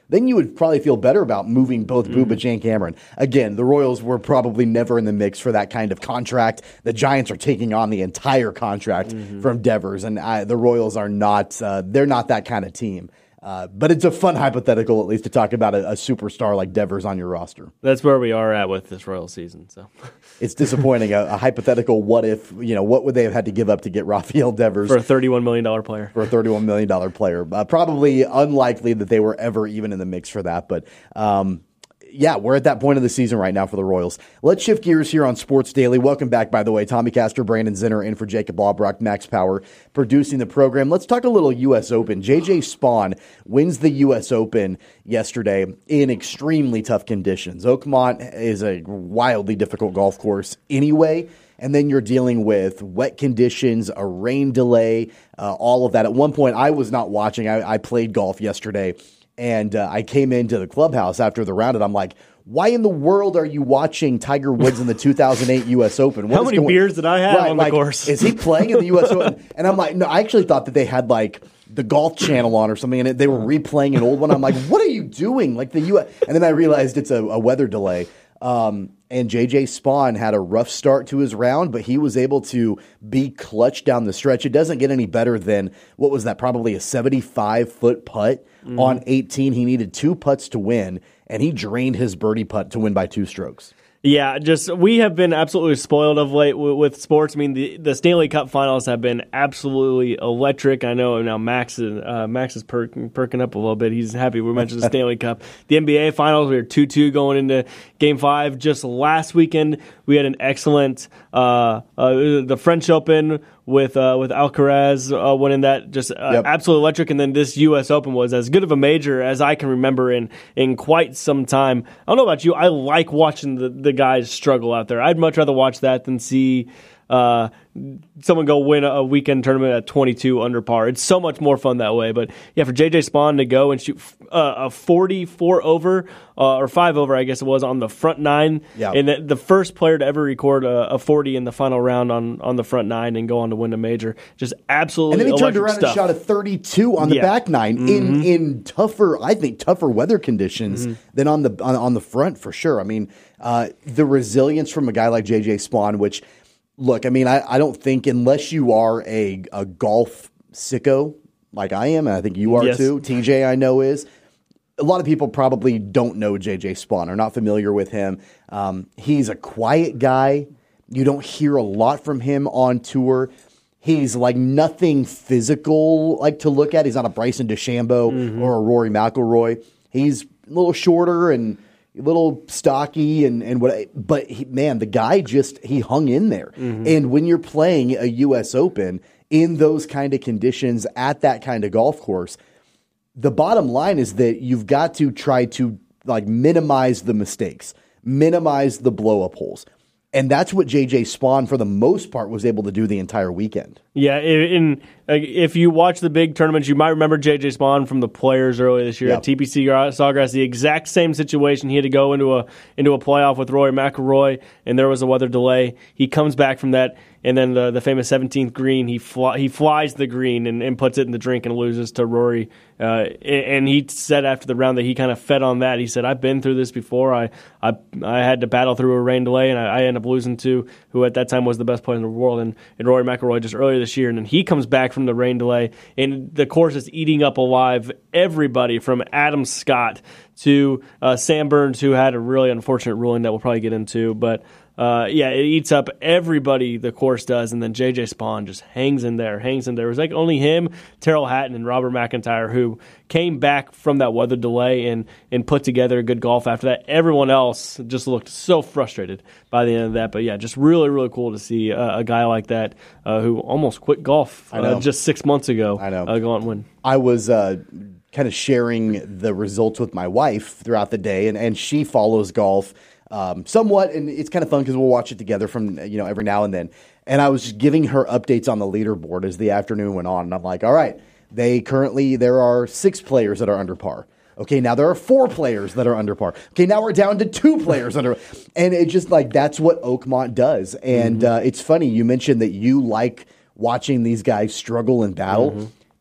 then you would probably feel better about moving both mm. Bubic and Cameron. Again, the Royals were probably never in the mix for that kind of contract. The Giants are taking on the entire contract mm-hmm. from Devers, and I, the Royals are not, uh, they're not that kind of team. Uh, but it's a fun hypothetical, at least, to talk about a, a superstar like Devers on your roster.
That's where we are at with this Royal season. So
it's disappointing. a, a hypothetical what if, you know, what would they have had to give up to get Rafael Devers?
For a thirty-one million dollars player.
For a thirty-one million dollars player. Uh, probably unlikely that they were ever even in the mix for that. But, um, yeah, we're at that point of the season right now for the Royals. Let's shift gears here on Sports Daily. Welcome back, by the way. Tommy Castro, Brandon Zinner, in for Jacob Albrock, Max Power, producing the program. Let's talk a little U S Open. J J Spaun wins the U S Open yesterday in extremely tough conditions. Oakmont is a wildly difficult golf course anyway, and then you're dealing with wet conditions, a rain delay, uh, all of that. At one point, I was not watching. I, I played golf yesterday. And uh, I came into the clubhouse after the round, and I'm like, why in the world are you watching Tiger Woods in the two thousand eight U S Open?
What How many going- beers did I have right, on
like,
the course?
Is he playing in the U S Open? And I'm like, no, I actually thought that they had like the Golf Channel on or something, and they were replaying an old one. I'm like, what are you doing? Like the U S And then I realized it's a, a weather delay. Um, and J J Spaun had a rough start to his round, but he was able to be clutch down the stretch. It doesn't get any better than, what was that, probably a seventy-five foot putt mm. on eighteen. He needed two putts to win, and he drained his birdie putt to win by two strokes.
Yeah, just we have been absolutely spoiled of late with, with sports. I mean, the, the Stanley Cup Finals have been absolutely electric. I know now Max is uh, Max is perking, perking up a little bit. He's happy we mentioned the Stanley Cup. The N B A Finals, we were two two going into Game Five. Just last weekend, we had an excellent uh, uh, the French Open with uh, with Alcaraz uh, winning that, just uh, yep. absolutely electric. And then this U S Open was as good of a major as I can remember in in quite some time. I don't know about you. I like watching the, the guys struggle out there. I'd much rather watch that than see uh, someone go win a weekend tournament at twenty-two under par. It's so much more fun that way. But yeah, for J J Spaun to go and shoot uh, a forty-four over uh, or five over, I guess it was, on the front nine,
yeah.
and the, the first player to ever record a, a forty in the final round on, on the front nine and go on to win a major. Just absolutely.
And then he turned around
stuff.
and shot a thirty-two on the
yeah.
back nine mm-hmm. in in tougher, I think, tougher weather conditions mm-hmm. than on the on, on the front for sure. I mean, uh, the resilience from a guy like J J Spaun, which. Look, I mean, I, I don't think unless you are a, a golf sicko like I am, and I think you are
yes.
too, T J I know is, a lot of people probably don't know J J Spaun, are not familiar with him. Um, he's a quiet guy. You don't hear a lot from him on tour. He's like nothing physical like to look at. He's not a Bryson DeChambeau mm-hmm. or a Rory McIlroy. He's a little shorter and a little stocky and, and what, but he, man, the guy just, he hung in there. Mm-hmm. And when you're playing a U S Open in those kind of conditions at that kind of golf course, the bottom line is that you've got to try to like minimize the mistakes, minimize the blow up holes. And that's what J J Spaun, for the most part, was able to do the entire weekend.
Yeah, in, if you watch the big tournaments, you might remember J J Spaun from the Players earlier this year yep. at T P C Sawgrass. The exact same situation. He had to go into a into a playoff with Rory McIlroy, and there was a weather delay. He comes back from that, and then the, the famous seventeenth green, he fly, he flies the green and, and puts it in the drink and loses to Rory. Uh, and he said after the round that he kind of fed on that. He said, "I've been through this before. I I, I had to battle through a rain delay, and I, I ended up losing to who at that time was the best player in the world, and, and Rory McIlroy just earlier this year. And then he comes back from the rain delay, and the course is eating up alive everybody from Adam Scott to uh, Sam Burns, who had a really unfortunate ruling that we'll probably get into, but." Uh, yeah, it eats up everybody, the course does, and then J J Spaun just hangs in there, hangs in there. It was like only him, Terrell Hatton, and Robert McIntyre who came back from that weather delay and, and put together a good golf after that. Everyone else just looked so frustrated by the end of that. But yeah, just really, really cool to see uh, a guy like that uh, who almost quit golf uh, just six months ago
I know.
Uh, go out and win.
I was uh, kind of sharing the results with my wife throughout the day, and, and she follows golf Um, somewhat, and it's kind of fun because we'll watch it together from, you know, every now and then. And I was just giving her updates on the leaderboard as the afternoon went on. And I'm like, all right, they currently, there are six players that are under par. Okay, now there are four players that are under par. Okay, now we're down to two players under. And it's just like, that's what Oakmont does. And mm-hmm. uh, it's funny, you mentioned that you like watching these guys struggle and battle. Mm-hmm.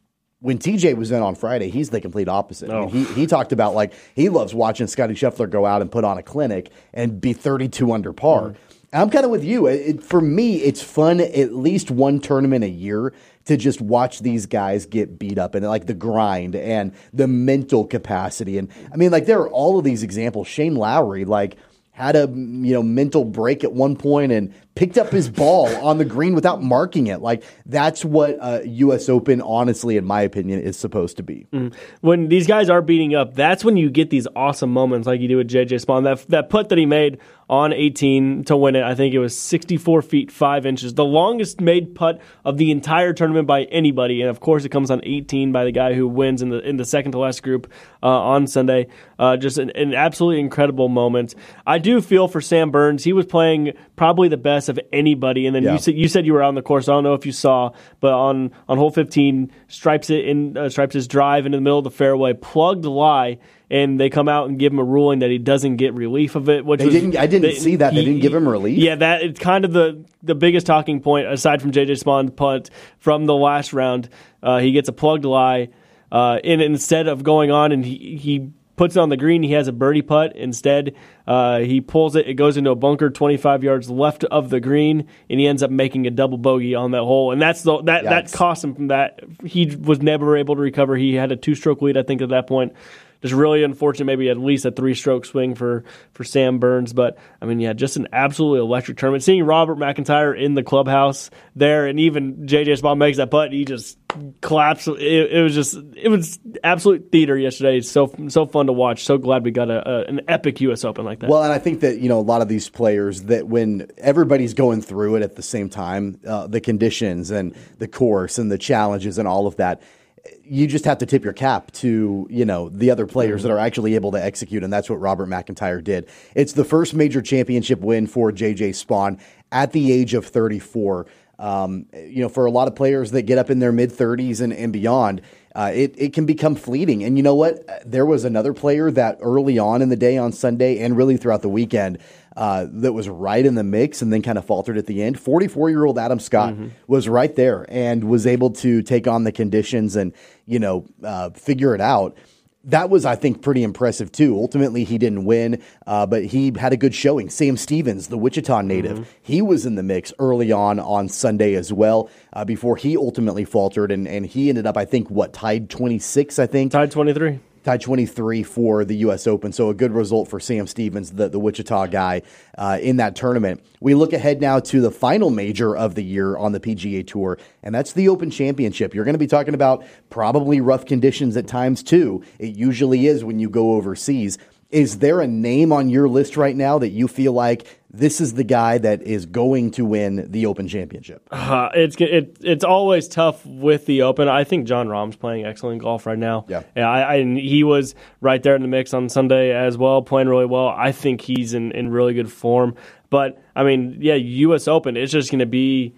when T J was in on Friday, he's the complete opposite.
Oh.
I mean, he he talked about like he loves watching Scottie Scheffler go out and put on a clinic and be thirty-two under par. Mm. I'm kind of with you. It, for me, it's fun at least one tournament a year to just watch these guys get beat up and like the grind and the mental capacity. And I mean, like there are all of these examples. Shane Lowry, like, had a you know mental break at one point and picked up his ball on the green without marking it. Like that's what uh, U S Open, honestly, in my opinion, is supposed to be.
Mm. When these guys are beating up, that's when you get these awesome moments like you do with J J Spaun. That that putt that he made on eighteen to win it, I think it was sixty-four feet five inches, the longest made putt of the entire tournament by anybody. And of course, it comes on eighteen by the guy who wins in the in the second to last group uh, on Sunday. Uh, just an, an absolutely incredible moment. I do feel for Sam Burns. He was playing probably the best of anybody. And then
yeah.
you said you said you were on the course. I don't know if you saw, but on on hole fifteen, stripes it in uh, stripes his drive into the middle of the fairway, plugged lie. And they come out and give him a ruling that he doesn't get relief of it. Which
they
was,
didn't. I didn't
they,
see that. They
he,
didn't give him relief.
Yeah, that it's kind of the, the biggest talking point aside from J J Spaun's putt from the last round. Uh, he gets a plugged lie, uh, and instead of going on and he he puts it on the green, he has a birdie putt. Instead, uh, he pulls it. It goes into a bunker twenty-five yards left of the green, and he ends up making a double bogey on that hole. And that's the that
Yikes.
that cost him from that. He was never able to recover. He had a two stroke lead, I think, at that point. Just really unfortunate, maybe at least a three-stroke swing for, for Sam Burns. But, I mean, yeah, just an absolutely electric tournament. Seeing Robert McIntyre in the clubhouse there, and even J J Spaun makes that putt, he just claps. It, it was just it was absolute theater yesterday. It's so so fun to watch. So glad we got a, a an epic U S Open like that.
Well, and I think that, you know, a lot of these players, that when everybody's going through it at the same time, uh, the conditions and the course and the challenges and all of that, you just have to tip your cap to, you know, the other players that are actually able to execute, and that's what Robert McIntyre did. It's the first major championship win for J J Spaun at the age of thirty-four. Um, you know, for a lot of players that get up in their mid-thirties and, and beyond, uh, it, it can become fleeting. And you know what? There was another player that early on in the day on Sunday and really throughout the weekend uh, that was right in the mix and then kind of faltered at the end. forty-four-year-old Adam Scott mm-hmm. was right there and was able to take on the conditions and, you know, uh, figure it out. That was, I think, pretty impressive, too. Ultimately, he didn't win, uh, but he had a good showing. Sam Stevens, the Wichita native, mm-hmm. he was in the mix early on on Sunday as well uh, before he ultimately faltered, and, and he ended up, I think, what, tied twenty-six, I think?
Tied twenty-three.
Tied twenty-three for the U S Open, so a good result for Sam Stevens, the, the Wichita guy, uh, in that tournament. We look ahead now to the final major of the year on the P G A Tour, and that's the Open Championship. You're going to be talking about probably rough conditions at times, too. It usually is when you go overseas. Is there a name on your list right now that you feel like this is the guy that is going to win the Open Championship?
Uh, it's it, it's always tough with the Open. I think Jon Rahm's playing excellent golf right now.
Yeah,
yeah. I, I, he was right there in the mix on Sunday as well, playing really well. I think he's in, in really good form. But I mean, yeah, U S Open. It's just going to be.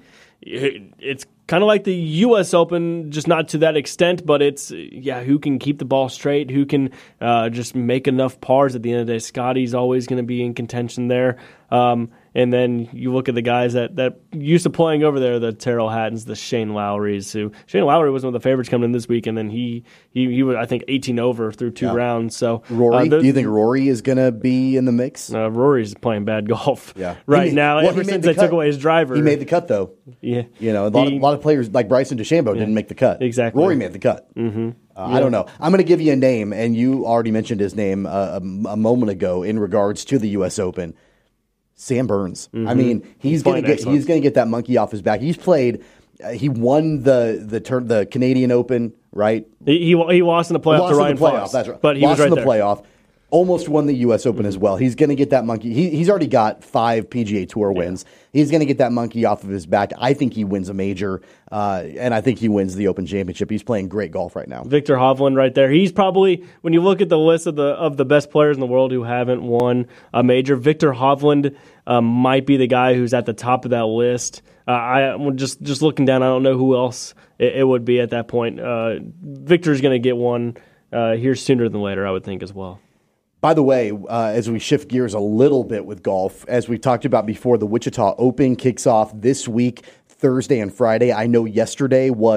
It's kind of like the U S Open, just not to that extent, but it's, yeah, who can keep the ball straight, who can uh, just make enough pars at the end of the day. Scotty's always going to be in contention there. Um, and then you look at the guys that, that used to playing over there, the Terrell Hattons, the Shane Lowrys. Who Shane Lowry was one of the favorites coming in this week, and then he he, he was, I think, eighteen over through two yeah. rounds. So
Rory,
uh,
do you think Rory is going to be in the mix?
Uh, Rory's playing bad golf
yeah.
right
made,
now.
Well,
ever since they
cut.
took away his driver,
he made the cut though.
Yeah,
you know, a lot, he, of, a lot of players like Bryson DeChambeau yeah. didn't make the cut.
Exactly,
Rory made the cut.
Mm-hmm.
Uh,
yeah.
I don't know. I'm going to give you a name, and you already mentioned his name uh, a, a moment ago in regards to the U S Open. Sam Burns. Mm-hmm. I mean, he's, he's going to get he's going to get that monkey off his back. He's played. Uh, he won the the turn the Canadian Open, right?
He he, he lost in the playoff
lost
to Ryan
in the playoff.
Foss,
That's right.
But he
lost
was right
in the
there.
playoff. Almost won the U S Open mm-hmm. as well. He's going to get that monkey. He, he's already got five P G A Tour wins. Yeah. He's going to get that monkey off of his back. I think he wins a major, uh, and I think he wins the Open Championship. He's playing great golf right now.
Viktor Hovland right there. He's probably, when you look at the list of the of the best players in the world who haven't won a major, Viktor Hovland um, might be the guy who's at the top of that list. Uh, I just just looking down, I don't know who else it, it would be at that point. Uh, Victor's going to get one uh, here sooner than later, I would think, as well.
By the way, uh, as we shift gears a little bit with golf, as we talked about before, the Wichita Open kicks off this week, Thursday and Friday. I know yesterday was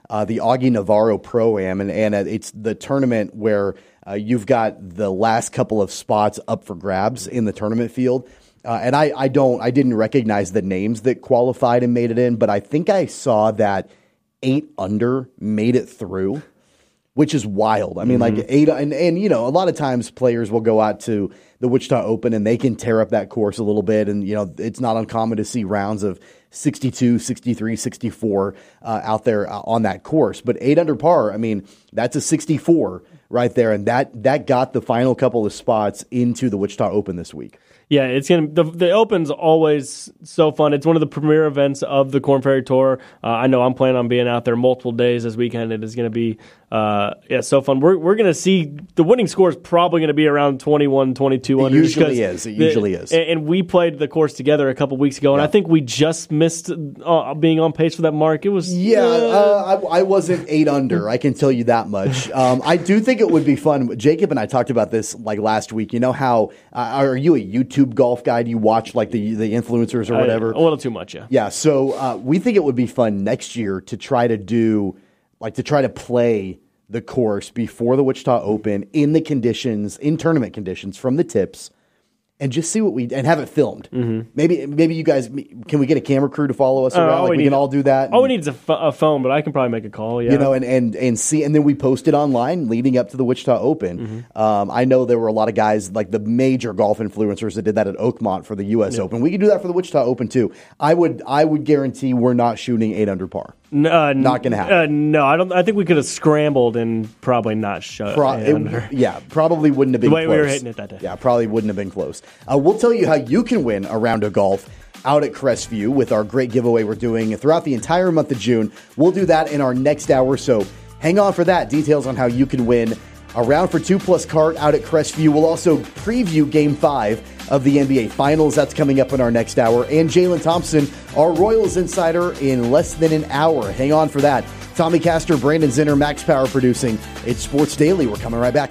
uh, the Augie Navarro Pro-Am, and, and it's the tournament where uh, you've got the last couple of spots up for grabs in the tournament field. Uh, and I, I don't, I didn't recognize the names that qualified and made it in, but I think I saw that eight under made it through, which is wild. I mean, mm-hmm. like eight, and, and, you know, a lot of times players will go out to the Wichita Open and they can tear up that course a little bit. And, you know, it's not uncommon to see rounds of sixty-two, sixty-three, sixty-four uh, out there uh, on that course. But eight under par, I mean, that's a sixty-four right there. And that, that got the final couple of spots into the Wichita Open this week.
Yeah, it's gonna. The, the Open's always so fun. It's one of the premier events of the Korn Ferry Tour. Uh, I know I'm planning on being out there multiple days this weekend. It is going to be uh, yeah, so fun. We're we're going to see the winning score is probably going to be around twenty-one, twenty-two under.
It usually is. It usually
the,
is.
And, and we played the course together a couple weeks ago, and
yeah.
I think we just missed uh, being on pace for that mark. It was
yeah. Uh, uh, I, I wasn't eight under. I can tell you that much. Um, I do think it would be fun. Jacob and I talked about this like last week. You know how uh, are you a YouTube golf guy? Do you watch like the the influencers or whatever?
I, a little too much, yeah.
Yeah, so uh, we think it would be fun next year to try to do, like to try to play the course before the Wichita Open in the conditions, in tournament conditions from the tips, and just see what we, and have it filmed. Mm-hmm. Maybe maybe you guys, can we get a camera crew to follow us around? Uh, like we, we can all do that.
All we need is a, f- a phone, but I can probably make a call, yeah.
You know, and, and, and see, and then we post it online leading up to the Wichita Open. Mm-hmm. Um, I know there were a lot of guys, like the major golf influencers that did that at Oakmont for the U S yeah. Open. We could do that for the Wichita Open too. I would I would guarantee we're not shooting eight under par.
Uh,
not going to happen.
Uh, no, I don't. I think we could have scrambled and probably not shut Pro- it under.
Yeah, probably wouldn't have been
the way
close.
we were hitting it that day.
Yeah, probably wouldn't have been close. Uh, we'll tell you how you can win a round of golf out at Crestview with our great giveaway we're doing throughout the entire month of June. We'll do that in our next hour, so hang on for that. Details on how you can win a round for two plus cart out at Crestview. We'll also preview Game five of the N B A Finals. That's coming up in our next hour. And Jalen Thompson, our Royals insider, in less than an hour. Hang on for that. Tommy Castor, Brandon Zinner, Max Power producing. It's Sports Daily. We're coming right back.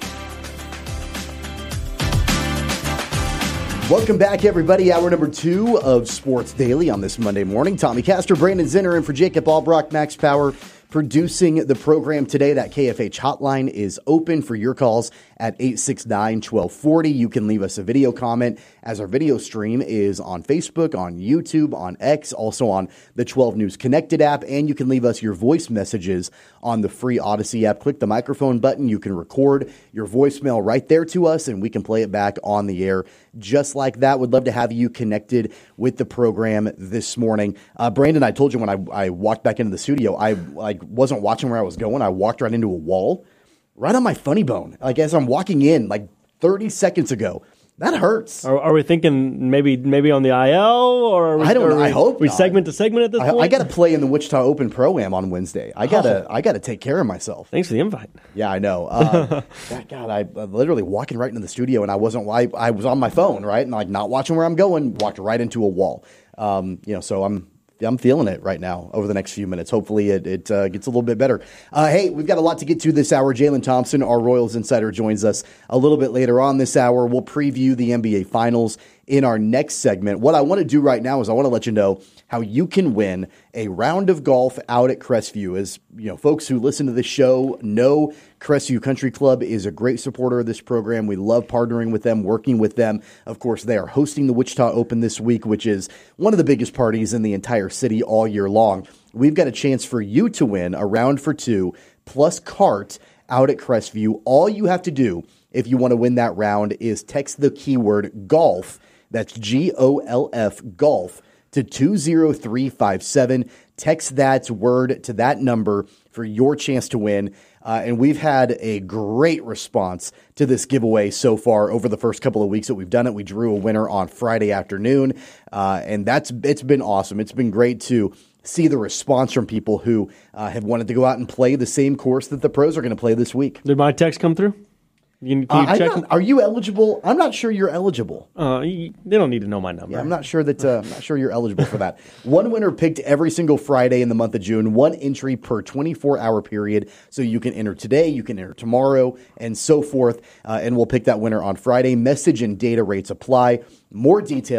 Welcome back, everybody. Hour number two of Sports Daily on this Monday morning. Tommy Castor, Brandon Zinner, and for Jacob Albrock, Max Power producing the program today. That K F H hotline is open for your calls at eight six nine, one two four zero. You can leave us a video comment as our video stream is on Facebook, on YouTube, on X, also on the twelve News Connected app, and you can leave us your voice messages on the free Odyssey app. Click the microphone button. You can record your voicemail right there to us, and we can play it back on the air just like that. Would love to have you connected with the program this morning. Uh, Brandon, I told you when I, I walked back into the studio, I like wasn't watching where I was going. I walked right into a wall, right on my funny bone. Like as I'm walking in, like thirty seconds ago. That hurts.
Are, are we thinking maybe maybe on the I L or are we,
I don't know. I hope
we
not.
segment to segment at this
I,
point?
I got to play in the Wichita Open Pro-Am on Wednesday. I gotta oh. I gotta take care of myself.
Thanks for the invite.
Yeah, I know. Uh, God, I uh, literally walking right into the studio and I wasn't. I, I was on my phone, right, and like not watching where I'm going. Walked right into a wall. Um, you know, so I'm. I'm feeling it right now over the next few minutes. Hopefully it, it uh, gets a little bit better. Uh, hey, we've got a lot to get to this hour. Jalen Thompson, our Royals insider, joins us a little bit later on this hour. We'll preview the N B A Finals in our next segment. What I want to do right now is I want to let you know how you can win a round of golf out at Crestview. As you know, folks who listen to this show know Crestview Country Club is a great supporter of this program. We love partnering with them, working with them. Of course, they are hosting the Wichita Open this week, which is one of the biggest parties in the entire city all year long. We've got a chance for you to win a round for two plus cart out at Crestview. All you have to do if you want to win that round is text the keyword golf. That's G O L F, golf, to two zero three five seven. Text that word to that number for your chance to win. Uh, and we've had a great response to this giveaway so far over the first couple of weeks that we've done it. We drew a winner on Friday afternoon, uh, and that's it's been awesome. It's been great to see the response from people who uh, have wanted to go out and play the same course that the pros are going to play this week.
Did my text come through? You,
can you uh, check not, are you eligible? I'm not sure you're eligible.
Uh, you, they don't need to know my number.
Yeah, I'm not sure that. Uh, I'm not sure you're eligible for that. One winner picked every single Friday in the month of June. One entry per twenty-four hour period. So you can enter today, you can enter tomorrow, and so forth. Uh, and we'll pick that winner on Friday. Message and data rates apply. More details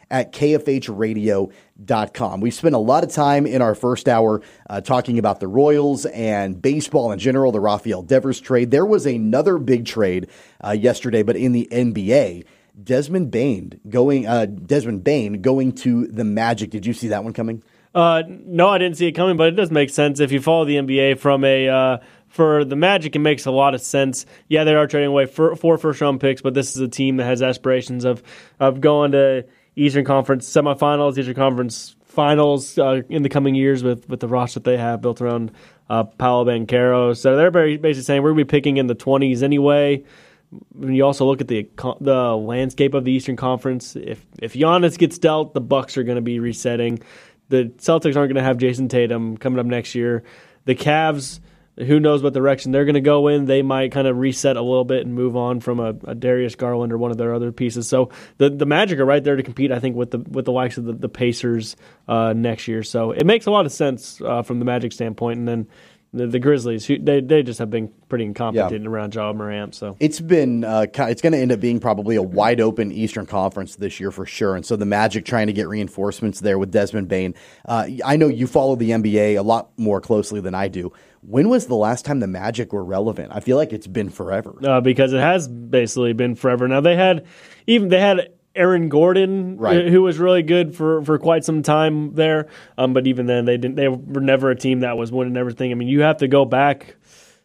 at K F H radio dot com. We've spent a lot of time in our first hour uh, talking about the Royals and baseball in general, the Rafael Devers trade. There was another big trade uh, yesterday, but in the N B A. Desmond Bane going. Uh, Desmond Bane going to the Magic. Did you see that one coming?
Uh, no, I didn't see it coming, but it does make sense if you follow the N B A from a uh, for the Magic. It makes a lot of sense. Yeah, they are trading away for, four first round picks, but this is a team that has aspirations of of going to Eastern Conference semifinals, Eastern Conference finals uh, in the coming years with, with the roster that they have built around uh, Paolo Banchero. So they're basically saying we're going to be picking in the twenties anyway. When you also look at the the landscape of the Eastern Conference, if if Giannis gets dealt, the Bucks are going to be resetting. The Celtics aren't going to have Jason Tatum coming up next year. The Cavs, who knows what direction they're going to go in. They might kind of reset a little bit and move on from a, a Darius Garland or one of their other pieces. So the the Magic are right there to compete, I think, with the with the likes of the, the Pacers uh, next year. So it makes a lot of sense uh, from the Magic standpoint. And then the, the Grizzlies, who, they they just have been pretty incompetent yeah. around Ja Morant. So
it's been uh, it's going to end up being probably a wide open Eastern Conference this year for sure. And so the Magic trying to get reinforcements there with Desmond Bane. Uh, I know you follow the N B A a lot more closely than I do. When was the last time the Magic were relevant? I feel like it's been forever.
Uh, because it has basically been forever. Now they had even they had Aaron Gordon,
right.
who was really good for, for quite some time there. Um, but even then, they didn't. They were never a team that was winning everything. I mean, you have to go back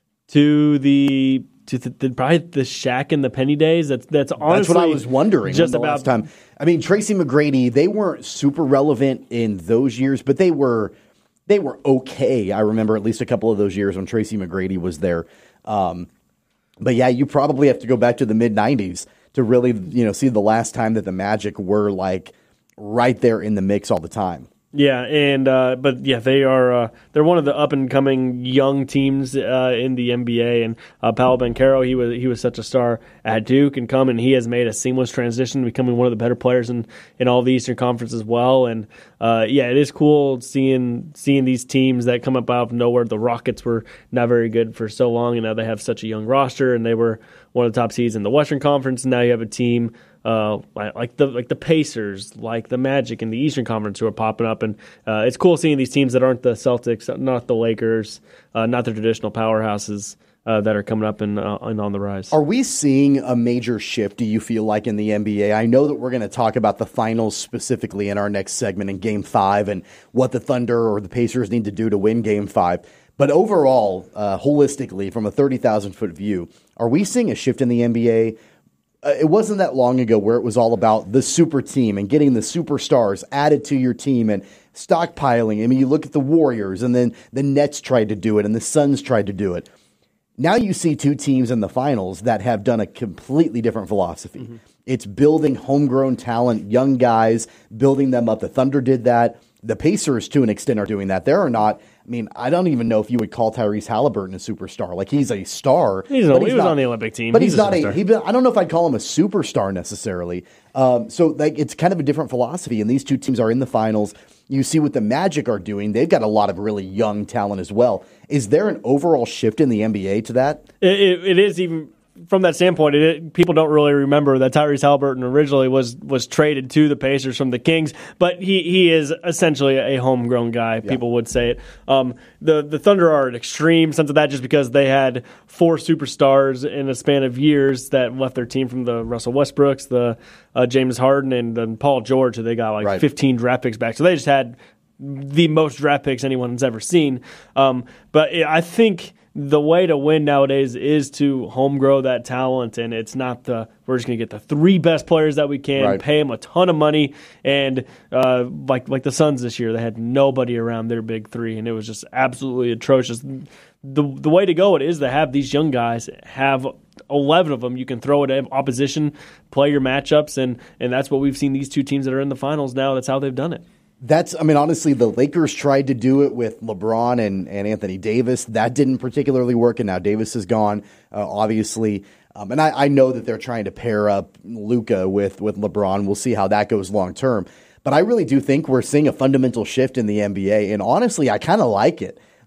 to the to the, the, probably the Shaq and the Penny days. That's that's honestly
that's what I was wondering.
Just
the
about
last time. I mean, Tracy McGrady. They weren't super relevant in those years, but they were. They were okay. I remember at least a couple of those years when Tracy McGrady was there. Um, but yeah, you probably have to go back to the mid nineties to really, you know, see the last time that the Magic were like right there in the mix all the time.
Yeah, and uh, but yeah, they are uh, they're one of the up and coming young teams uh, in the N B A. And uh, Paolo Banchero, he was he was such a star at Duke, and come and he has made a seamless transition, becoming one of the better players in, in all the Eastern Conference as well. And uh, yeah, it is cool seeing seeing these teams that come up out of nowhere. The Rockets were not very good for so long, and now they have such a young roster, and they were one of the top seeds in the Western Conference. And now you have a team. Uh, like the like the Pacers, like the Magic in the Eastern Conference, who are popping up, and uh, it's cool seeing these teams that aren't the Celtics, not the Lakers, uh, not the traditional powerhouses uh, that are coming up and, uh, and on the rise.
Are we seeing a major shift? Do you feel like in the N B A? I know that we're going to talk about the finals specifically in our next segment in Game Five and what the Thunder or the Pacers need to do to win Game Five. But overall, uh, holistically, from a thirty thousand foot view, are we seeing a shift in the N B A? Uh, it wasn't that long ago where it was all about the super team and getting the superstars added to your team and stockpiling. I mean, you look at the Warriors, and then the Nets tried to do it, and the Suns tried to do it. Now you see two teams in the finals that have done a completely different philosophy. Mm-hmm. It's building homegrown talent, young guys, building them up. The Thunder did that. The Pacers, to an extent, are doing that. There are not. I mean, I don't even know if you would call Tyrese Halliburton a superstar. Like, he's a star.
He's a, but he's he was not, on the Olympic team.
But he's,
he's
not
a,
a he, I don't know if I'd call him a superstar necessarily. Um, so like, it's kind of a different philosophy, and these two teams are in the finals. You see what the Magic are doing. They've got a lot of really young talent as well. Is there an overall shift in the N B A to that?
It, it, it is even... From that standpoint, it, people don't really remember that Tyrese Halliburton originally was was traded to the Pacers from the Kings, but he, he is essentially a homegrown guy. Yeah. People would say it. Um, the the Thunder are an extreme sense of that, just because they had four superstars in a span of years that left their team, from the Russell Westbrooks, the uh, James Harden, and then Paul George, who they got like right. fifteen draft picks back. So they just had the most draft picks anyone's ever seen. Um, but I think the way to win nowadays is to home grow that talent, and it's not the we're just going to get the three best players that we can, right. pay them a ton of money, and uh, like like the Suns this year, they had nobody around their big three, and it was just absolutely atrocious. The the way to go it is to have these young guys, have eleven of them you can throw at opposition, play your matchups, and and that's what we've seen these two teams that are in the finals now. That's how they've done it.
That's, I mean, honestly, the Lakers tried to do it with LeBron and, and Anthony Davis. That didn't particularly work, and now Davis is gone, uh, obviously. Um, and I, I know that they're trying to pair up Luka with, with LeBron. We'll see how that goes long term. But I really do think we're seeing a fundamental shift in the N B A, and honestly, I kind of like it.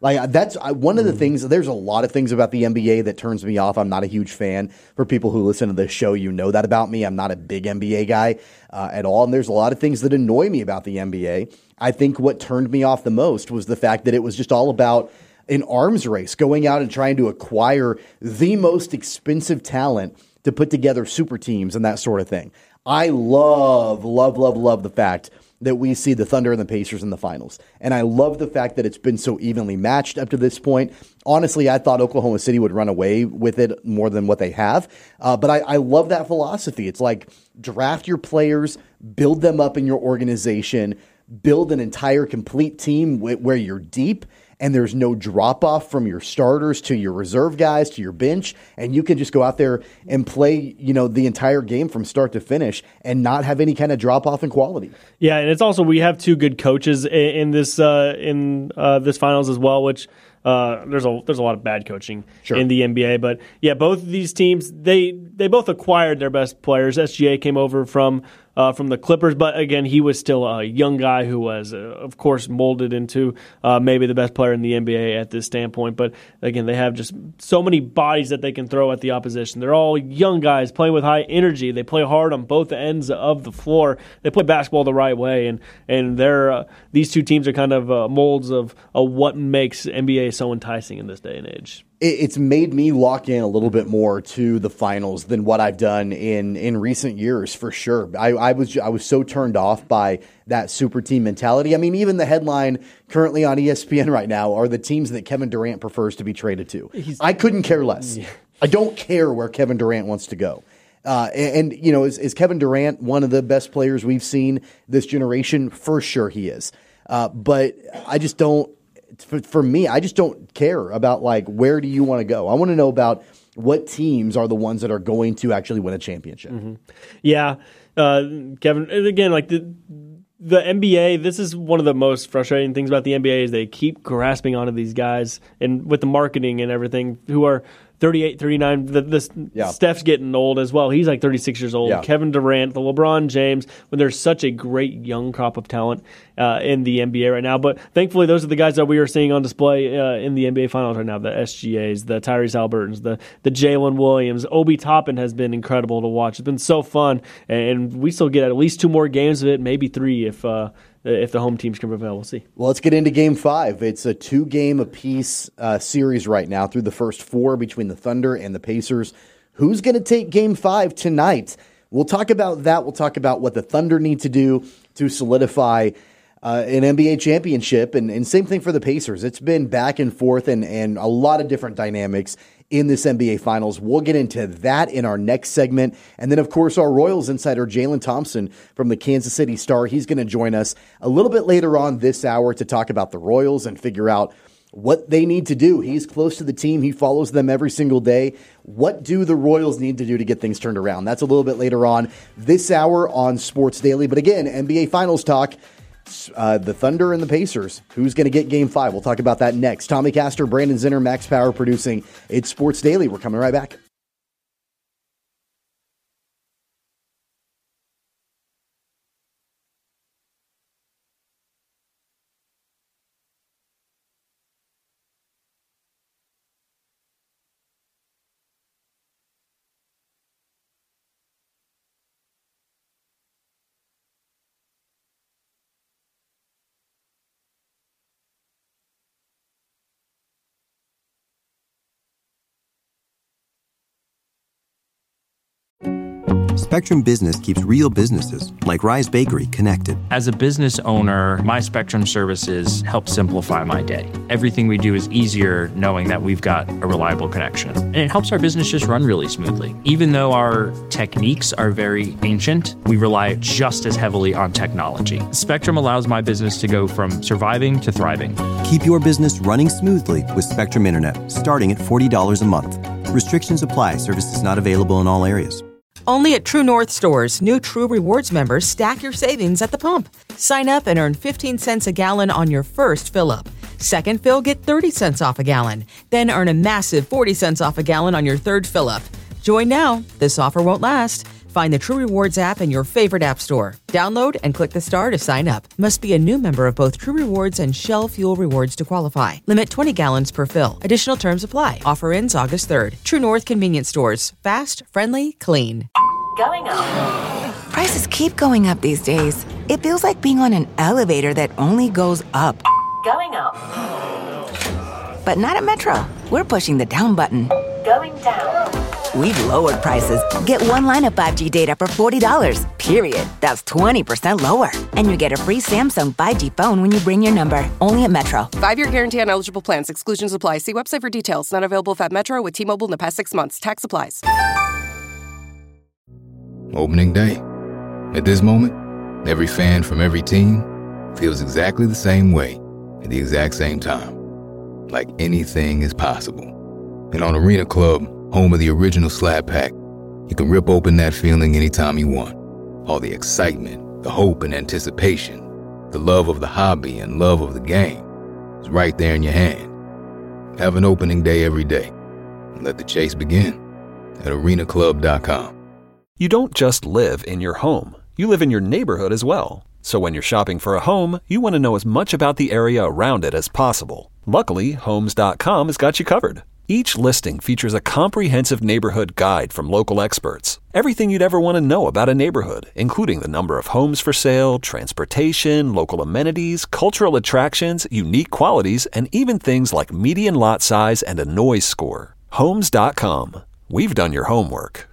Like that's one of the things. There's a lot of things about the N B A that turns me off. I'm not a huge fan. For people who listen to this show, you know that about me. I'm not a big N B A guy uh, at all. And there's a lot of things that annoy me about the N B A. I think what turned me off the most was the fact that it was just all about an arms race, going out and trying to acquire the most expensive talent to put together super teams and that sort of thing. I love, love, love, love the fact that we see the Thunder and the Pacers in the finals. And I love the fact that it's been so evenly matched up to this point. Honestly, I thought Oklahoma City would run away with it more than what they have. Uh, but I, I love that philosophy. It's like draft your players, build them up in your organization, build an entire complete team w- where you're deep, and there's no drop-off from your starters to your reserve guys to your bench, and you can just go out there and play, you know, the entire game from start to finish and not have any kind of drop-off in quality.
Yeah, and it's also we have two good coaches in, in this uh, in uh, this finals as well, which uh, there's a there's a lot of bad coaching sure. in the N B A. But yeah, both of these teams they they both acquired their best players. S G A came over from. Uh, from the Clippers, but again, he was still a young guy who was, uh, of course, molded into uh, maybe the best player in the N B A at this standpoint. But again, they have just so many bodies that they can throw at the opposition. They're all young guys playing with high energy. They play hard on both ends of the floor. They play basketball the right way, and and they're uh, these two teams are kind of uh, molds of uh, what makes N B A so enticing in this day and age.
It's made me lock in a little bit more to the finals than what I've done in, in recent years, for sure. I, I was I was so turned off by that super team mentality. I mean, even the headline currently on E S P N right now are the teams that Kevin Durant prefers to be traded to. He's, I couldn't care less. Yeah. I don't care where Kevin Durant wants to go. Uh, and, and, you know, is, is Kevin Durant one of the best players we've seen this generation? For sure he is. Uh, but I just don't. For, for me, I just don't care about, like, where do you want to go? I want to know about what teams are the ones that are going to actually win a championship.
Mm-hmm. Yeah. Uh, Kevin, again, like the the N B A, this is one of the most frustrating things about the N B A is they keep grasping onto these guys and with the marketing and everything who are thirty-eight, thirty-nine. The, this yeah. Steph's getting old as well. He's like thirty-six years old. Yeah. Kevin Durant, the LeBron James, when there's such a great young crop of talent uh, in the N B A right now. But thankfully, those are the guys that we are seeing on display uh, in the N B A Finals right now. The S G As, the Tyrese Haliburtons, the the Jalen Williams. Obi Toppin has been incredible to watch. It's been so fun, and we still get at least two more games of it, maybe three if uh, if the home teams can prevail. We'll see.
Well, let's get into Game Five. It's a two-game apiece uh, series right now through the first four between the Thunder and the Pacers. Who's going to take Game Five tonight? We'll talk about that. We'll talk about what the Thunder need to do to solidify uh, an N B A championship, and, and same thing for the Pacers. It's been back and forth and, and a lot of different dynamics in this N B A Finals. We'll get into that in our next segment. And then, of course, our Royals insider, Jalen Thompson from the Kansas City Star, he's going to join us a little bit later on this hour to talk about the Royals and figure out what they need to do. He's close to the team. He follows them every single day. What do the Royals need to do to get things turned around? That's a little bit later on this hour on Sports Daily. But again, N B A Finals talk. Uh, the Thunder and the Pacers. Who's going to get Game five? We'll talk about that next. Tommy Castor, Brandon Zinner, Max Power producing. It's Sports Daily. We're coming right back.
Spectrum Business keeps real businesses, like Rise Bakery, connected.
As a business owner, my Spectrum services help simplify my day. Everything we do is easier knowing that we've got a reliable connection. And it helps our business just run really smoothly. Even though our techniques are very ancient, we rely just as heavily on technology. Spectrum allows my business to go from surviving to thriving.
Keep your business running smoothly with Spectrum Internet, starting at forty dollars a month. Restrictions apply. Services not available in all areas.
Only at True North stores, new True Rewards members stack your savings at the pump. Sign up and earn fifteen cents a gallon on your first fill-up. Second fill, get thirty cents off a gallon. Then earn a massive forty cents off a gallon on your third fill-up. Join now. This offer won't last. Find the True Rewards app in your favorite app store. Download and click the star to sign up. Must be a new member of both True Rewards and Shell Fuel Rewards to qualify. Limit twenty gallons per fill. Additional terms apply. Offer ends August third. True North Convenience Stores. Fast, friendly, clean.
Going up. Prices keep going up these days. It feels like being on an elevator that only goes up. Going up. But not at Metro. We're pushing the down button. Going down. We've lowered prices. Get one line of five G data for forty dollars, period. That's twenty percent lower. And you get a free Samsung five G phone when you bring your number. Only at Metro.
Five-year guarantee on eligible plans. Exclusions apply. See website for details. Not available at Metro with T-Mobile in the past six months. Tax applies.
Opening day. At this moment, every fan from every team feels exactly the same way at the exact same time. Like anything is possible. And on Arena Club, home of the original Slab Pack, you can rip open that feeling anytime you want. All the excitement, the hope and anticipation, the love of the hobby and love of the game is right there in your hand. Have an opening day every day. And let the chase begin at arena club dot com.
You don't just live in your home. You live in your neighborhood as well. So when you're shopping for a home, you want to know as much about the area around it as possible. Luckily, homes dot com has got you covered. Each listing features a comprehensive neighborhood guide from local experts. Everything you'd ever want to know about a neighborhood, including the number of homes for sale, transportation, local amenities, cultural attractions, unique qualities, and even things like median lot size and a noise score. homes dot com. We've done your homework.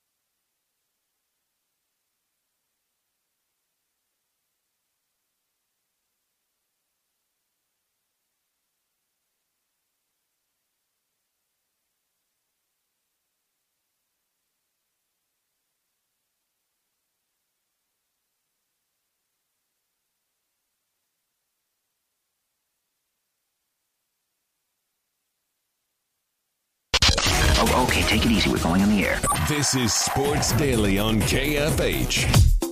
Oh, okay, take it easy. We're going on the air.
This is Sports Daily on K F H.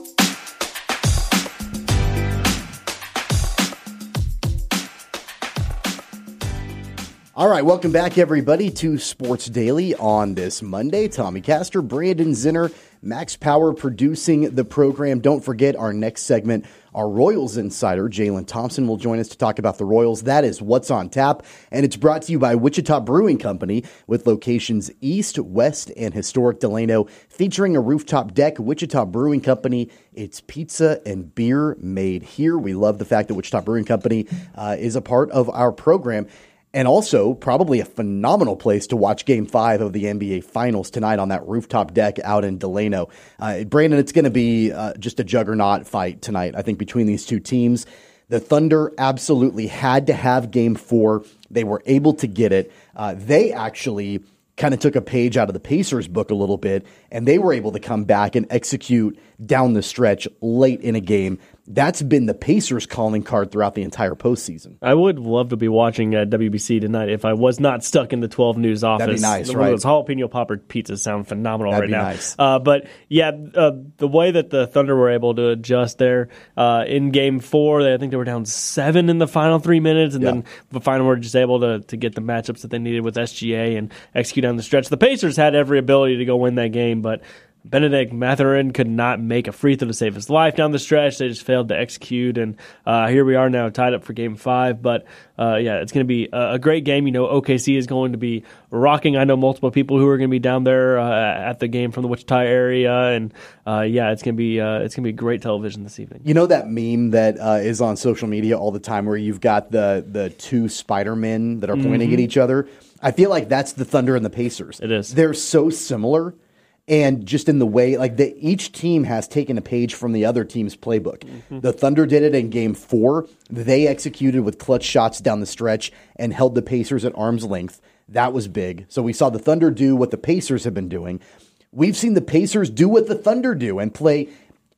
All right, welcome back, everybody, to Sports Daily on this Monday. Tommy Castor, Brandon Zinner, Max Power producing the program. Don't forget our next segment, our Royals insider, Jalen Thompson, will join us to talk about the Royals. That is What's on Tap, and it's brought to you by Wichita Brewing Company with locations east, west, and historic Delano, featuring a rooftop deck. Wichita Brewing Company, it's pizza and beer made here. We love the fact that Wichita Brewing Company uh, is a part of our program. And also, probably a phenomenal place to watch Game five of the N B A Finals tonight on that rooftop deck out in Delano. Uh, Brandon, it's going to be uh, just a juggernaut fight tonight, I think, between these two teams. The Thunder absolutely had to have Game four. They were able to get it. Uh, they actually kind of took a page out of the Pacers book a little bit, and they were able to come back and execute down the stretch late in a game. That's been the Pacers' calling card throughout the entire postseason.
I would love to be watching uh, W B C tonight if I was not stuck in the twelve News office.
That'd be nice,
the,
right?
Those jalapeno popper pizzas sound phenomenal
That'd
right
be
now.
Nice.
Uh, but yeah, uh, the way that the Thunder were able to adjust there uh, in Game Four, they, I think they were down seven in the final three minutes, and yeah. then the final were just able to to get the matchups that they needed with S G A and execute on the stretch. The Pacers had every ability to go win that game, but Benedict Mathurin could not make a free throw to save his life down the stretch. They just failed to execute, and uh, here we are now tied up for Game five. But, uh, yeah, it's going to be a, a great game. You know, O K C is going to be rocking. I know multiple people who are going to be down there uh, at the game from the Wichita area, and, uh, yeah, it's going to be uh, it's going to be great television this evening.
You know that meme that uh, is on social media all the time where you've got the, the two Spider-Men that are pointing mm-hmm. at each other? I feel like that's the Thunder and the Pacers.
It is.
They're so similar. And just in the way, like the, each team has taken a page from the other team's playbook. Mm-hmm. The Thunder did it in Game Four. They executed with clutch shots down the stretch and held the Pacers at arm's length. That was big. So we saw the Thunder do what the Pacers have been doing. We've seen the Pacers do what the Thunder do and play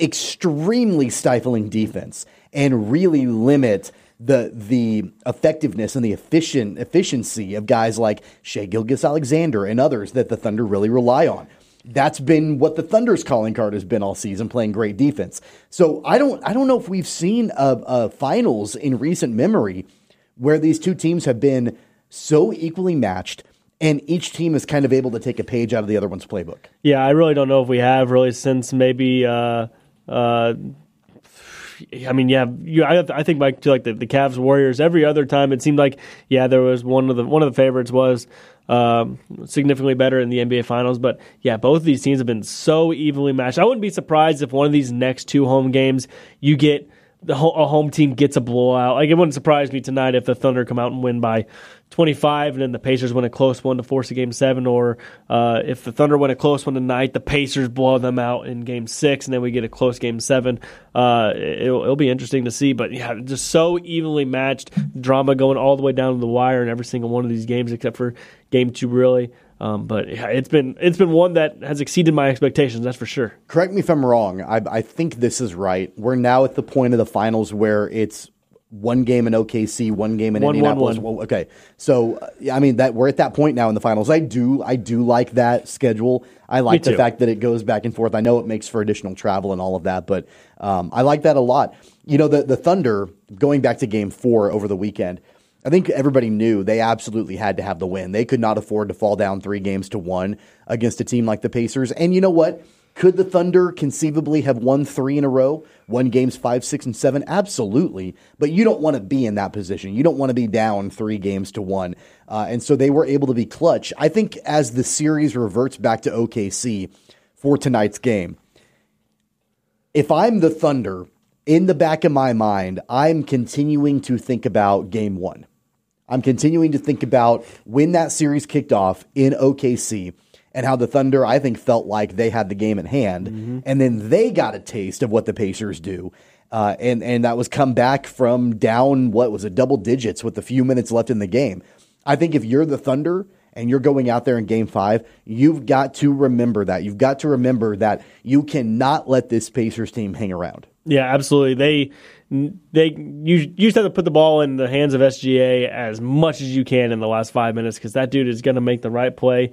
extremely stifling defense and really limit the the effectiveness and the efficient efficiency of guys like Shai Gilgeous-Alexander and others that the Thunder really rely on. That's been what the Thunder's calling card has been all season, playing great defense. So I don't I don't know if we've seen a, a finals in recent memory where these two teams have been so equally matched and each team is kind of able to take a page out of the other one's playbook.
Yeah, I really don't know if we have really since maybe. Uh, uh, I mean, yeah, you, I, I think back to like the, the Cavs Warriors. Every other time, it seemed like yeah, there was one of the one of the favorites was um, significantly better in the N B A Finals. But yeah, both of these teams have been so evenly matched. I wouldn't be surprised if one of these next two home games you get the ho- a home team gets a blowout. Like it wouldn't surprise me tonight if the Thunder come out and win by twenty-five, and then the Pacers win a close one to force a game seven, or uh, if the Thunder win a close one tonight, the Pacers blow them out in game six, and then we get a close game seven. Uh, it'll, it'll be interesting to see, but yeah, just so evenly matched, drama going all the way down to the wire in every single one of these games, except for game two, really. Um, but yeah, it's been it's been one that has exceeded my expectations, that's for sure.
Correct me if I'm wrong. I, I think this is right. We're now at the point of the finals where it's one game in O K C, one game in one, Indianapolis. One, one. Well, okay, so uh, I mean that we're at that point now in the finals. I do I do like that schedule. I like the fact that it goes back and forth. I know it makes for additional travel and all of that, but um, I like that a lot. You know, the the Thunder going back to Game Four over the weekend. I think everybody knew they absolutely had to have the win. They could not afford to fall down three games to one against a team like the Pacers. And you know what? Could the Thunder conceivably have won three in a row, won games five, six, and seven? Absolutely. But you don't want to be in that position. You don't want to be down three games to one. Uh, and so they were able to be clutch. I think as the series reverts back to O K C for tonight's game, if I'm the Thunder, in the back of my mind, I'm continuing to think about game one. I'm continuing to think about when that series kicked off in O K C and how the Thunder, I think, felt like they had the game in hand. Mm-hmm. And then they got a taste of what the Pacers do. Uh, and, and that was come back from down, what was it, double digits with a few minutes left in the game. I think if you're the Thunder and you're going out there in game five, you've got to remember that. You've got to remember that you cannot let this Pacers team hang around.
Yeah, absolutely. They they you, you just have to put the ball in the hands of S G A as much as you can in the last five minutes because that dude is going to make the right play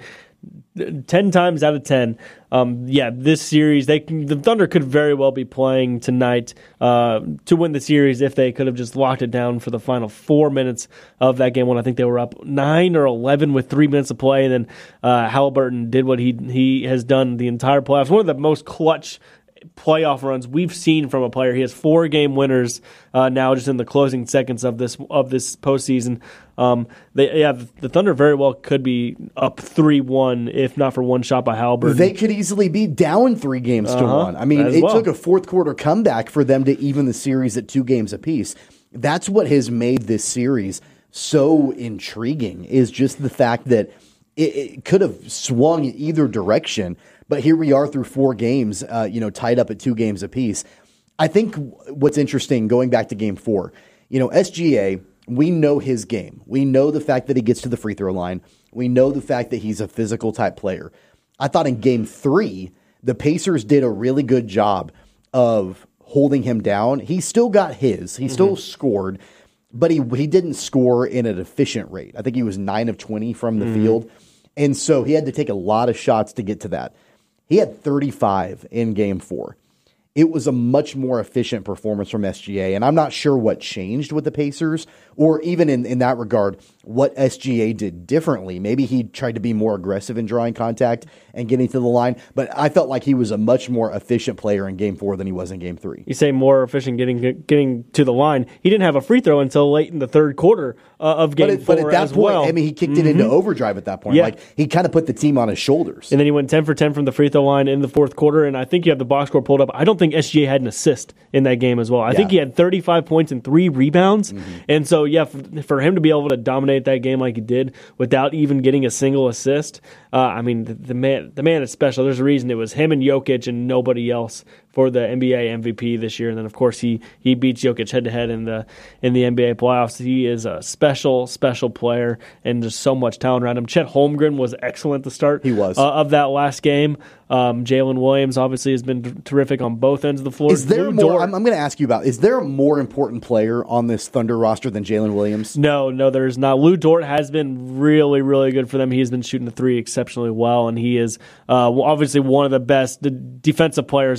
ten times out of ten. Um, yeah, this series, they the Thunder could very well be playing tonight uh, to win the series if they could have just locked it down for the final four minutes of that game when I think they were up nine or eleven with three minutes to play. And then uh, Halliburton did what he he has done the entire playoffs. One of the most clutch playoff runs we've seen from a player. He has four game winners uh, now, just in the closing seconds of this of this postseason. Um, they, yeah, the Thunder very well could be up three one if not for one shot by Halliburton.
They could easily be down three games
uh-huh,
to one. I mean, it
well.
took a fourth quarter comeback for them to even the series at two games apiece. That's what has made this series so intriguing. Is just the fact that it, it could have swung either direction. But here we are through four games, uh, you know, tied up at two games apiece. I think what's interesting, going back to game four, you know, S G A, we know his game. We know the fact that he gets to the free throw line. We know the fact that he's a physical type player. I thought in game three, the Pacers did a really good job of holding him down. He still got his. He mm-hmm. still scored, but he he didn't score in an efficient rate. I think he was nine of twenty from the mm-hmm. field. And so he had to take a lot of shots to get to that. He had thirty-five in game four. It was a much more efficient performance from S G A, and I'm not sure what changed with the Pacers, or even in, in that regard, what S G A did differently. Maybe he tried to be more aggressive in drawing contact and getting to the line, but I felt like he was a much more efficient player in game four than he was in game three.
You say more efficient getting getting to the line. He didn't have a free throw until late in the third quarter uh, of game
but it,
four
But at that
as
point,
well.
I mean, he kicked mm-hmm. it into overdrive at that point.
Yeah.
Like, he kind of put the team on his shoulders.
And then he went ten for ten from the free throw line in the fourth quarter, and I think you have the box score pulled up. I don't think S G A had an assist in that game as well. I yeah. think he had thirty-five points and three rebounds. Mm-hmm. And so, yeah, for, for him to be able to dominate that game like he did without even getting a single assist, uh, I mean, the, the man the man is special. There's a reason it was him and Jokic and nobody else for the N B A M V P this year. And then, of course, he he beats Jokic head-to-head in the in the N B A playoffs. He is a special, special player, and there's so much talent around him. Chet Holmgren was excellent to start
he was.
Uh, of that last game. Um, Jalen Williams obviously has been t- terrific on both ends of the floor.
Is there Lou more? Dort, I'm, I'm going to ask you about. Is there a more important player on this Thunder roster than Jalen Williams?
No, no, there's not. Lou Dort has been really, really good for them. He has been shooting the three exceptionally well, and he is uh, obviously one of the best defensive players in all of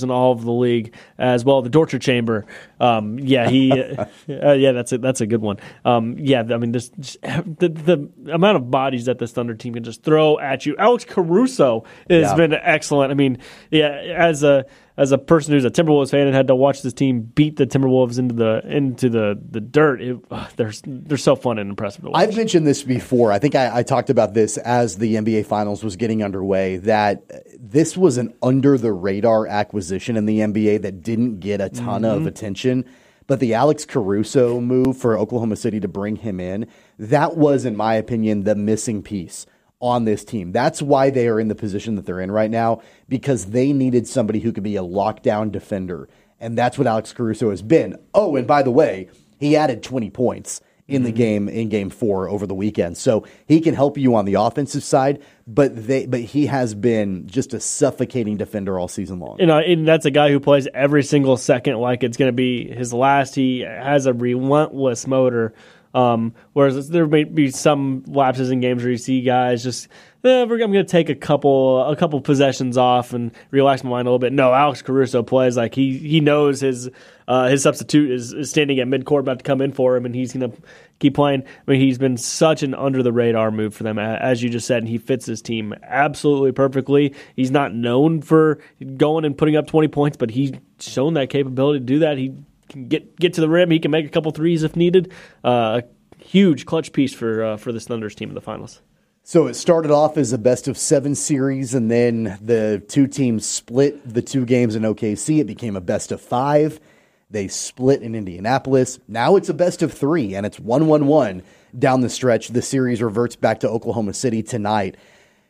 the league as well. The torture chamber. Um, yeah, he. uh, yeah, that's a, that's a good one. Um, yeah, I mean, this just, the the amount of bodies that this Thunder team can just throw at you. Alex Caruso has
yeah.
been excellent. I mean, yeah, as a as a person who's a Timberwolves fan and had to watch this team beat the Timberwolves into the into the the dirt, it, uh, they're they're so fun and impressive to watch.
I've mentioned this before. I think I, I talked about this as the N B A Finals was getting underway, that this was an under-the-radar acquisition in the N B A that didn't get a ton mm-hmm. of attention. But the Alex Caruso move for Oklahoma City to bring him in, that was, in my opinion, the missing piece on this team. That's why they are in the position that they're in right now, because they needed somebody who could be a lockdown defender. And that's what Alex Caruso has been. Oh, and by the way, he added twenty points in the game in game four over the weekend. So he can help you on the offensive side, but they but he has been just a suffocating defender all season long.
You know, and that's a guy who plays every single second like it's going to be his last. He has a relentless motor. Um, whereas there may be some lapses in games where you see guys just, eh, I'm going to take a couple a couple possessions off and relax my mind a little bit. No, Alex Caruso plays like he he knows his uh, his substitute is, is standing at midcourt about to come in for him, and he's going to keep playing. I mean, he's been such an under-the-radar move for them, as you just said, and he fits his team absolutely perfectly. He's not known for going and putting up twenty points, but he's shown that capability to do that. He can get get to the rim. He can make a couple threes if needed. Uh, a huge clutch piece for uh, for this Thunder's team in the finals.
So it started off as a best of seven series, and then the two teams split the two games in O K C. It became a best of five. They split in Indianapolis. Now it's a best of three, and it's one one one down the stretch. The series reverts back to Oklahoma City tonight.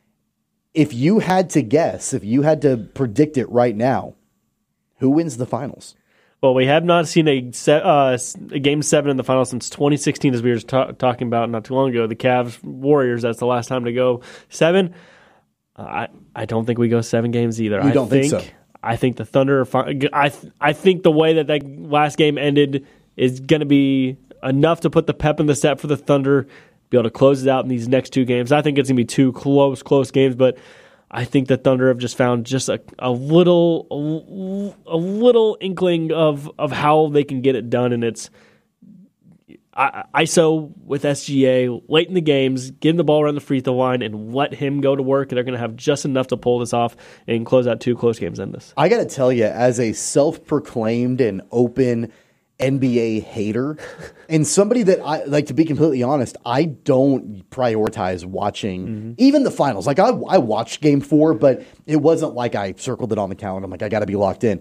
If you had to guess, if you had to predict it right now, who wins the finals?
Well, we have not seen a, uh, a game seven in the finals since twenty sixteen, as we were ta- talking about not too long ago. The Cavs Warriors, that's the last time to go seven. Uh, I I don't think we go seven games either.
You
I
don't think, think so?
I think the Thunder. I I think the way that that last game ended is going to be enough to put the pep in the step for the Thunder, be able to close it out in these next two games. I think it's going to be two close, close games, but I think the Thunder have just found just a, a little a, a little inkling of, of how they can get it done, and it's I, I S O with S G A late in the games, get him the ball around the free throw line, and let him go to work. And they're going to have just enough to pull this off and close out two close games in this.
I got to tell you, as a self-proclaimed and open N B A hater, and somebody that I like, to be completely honest, I don't prioritize watching mm-hmm. even the finals. Like I, I watched Game Four, but it wasn't like I circled it on the calendar. I'm like, I got to be locked in.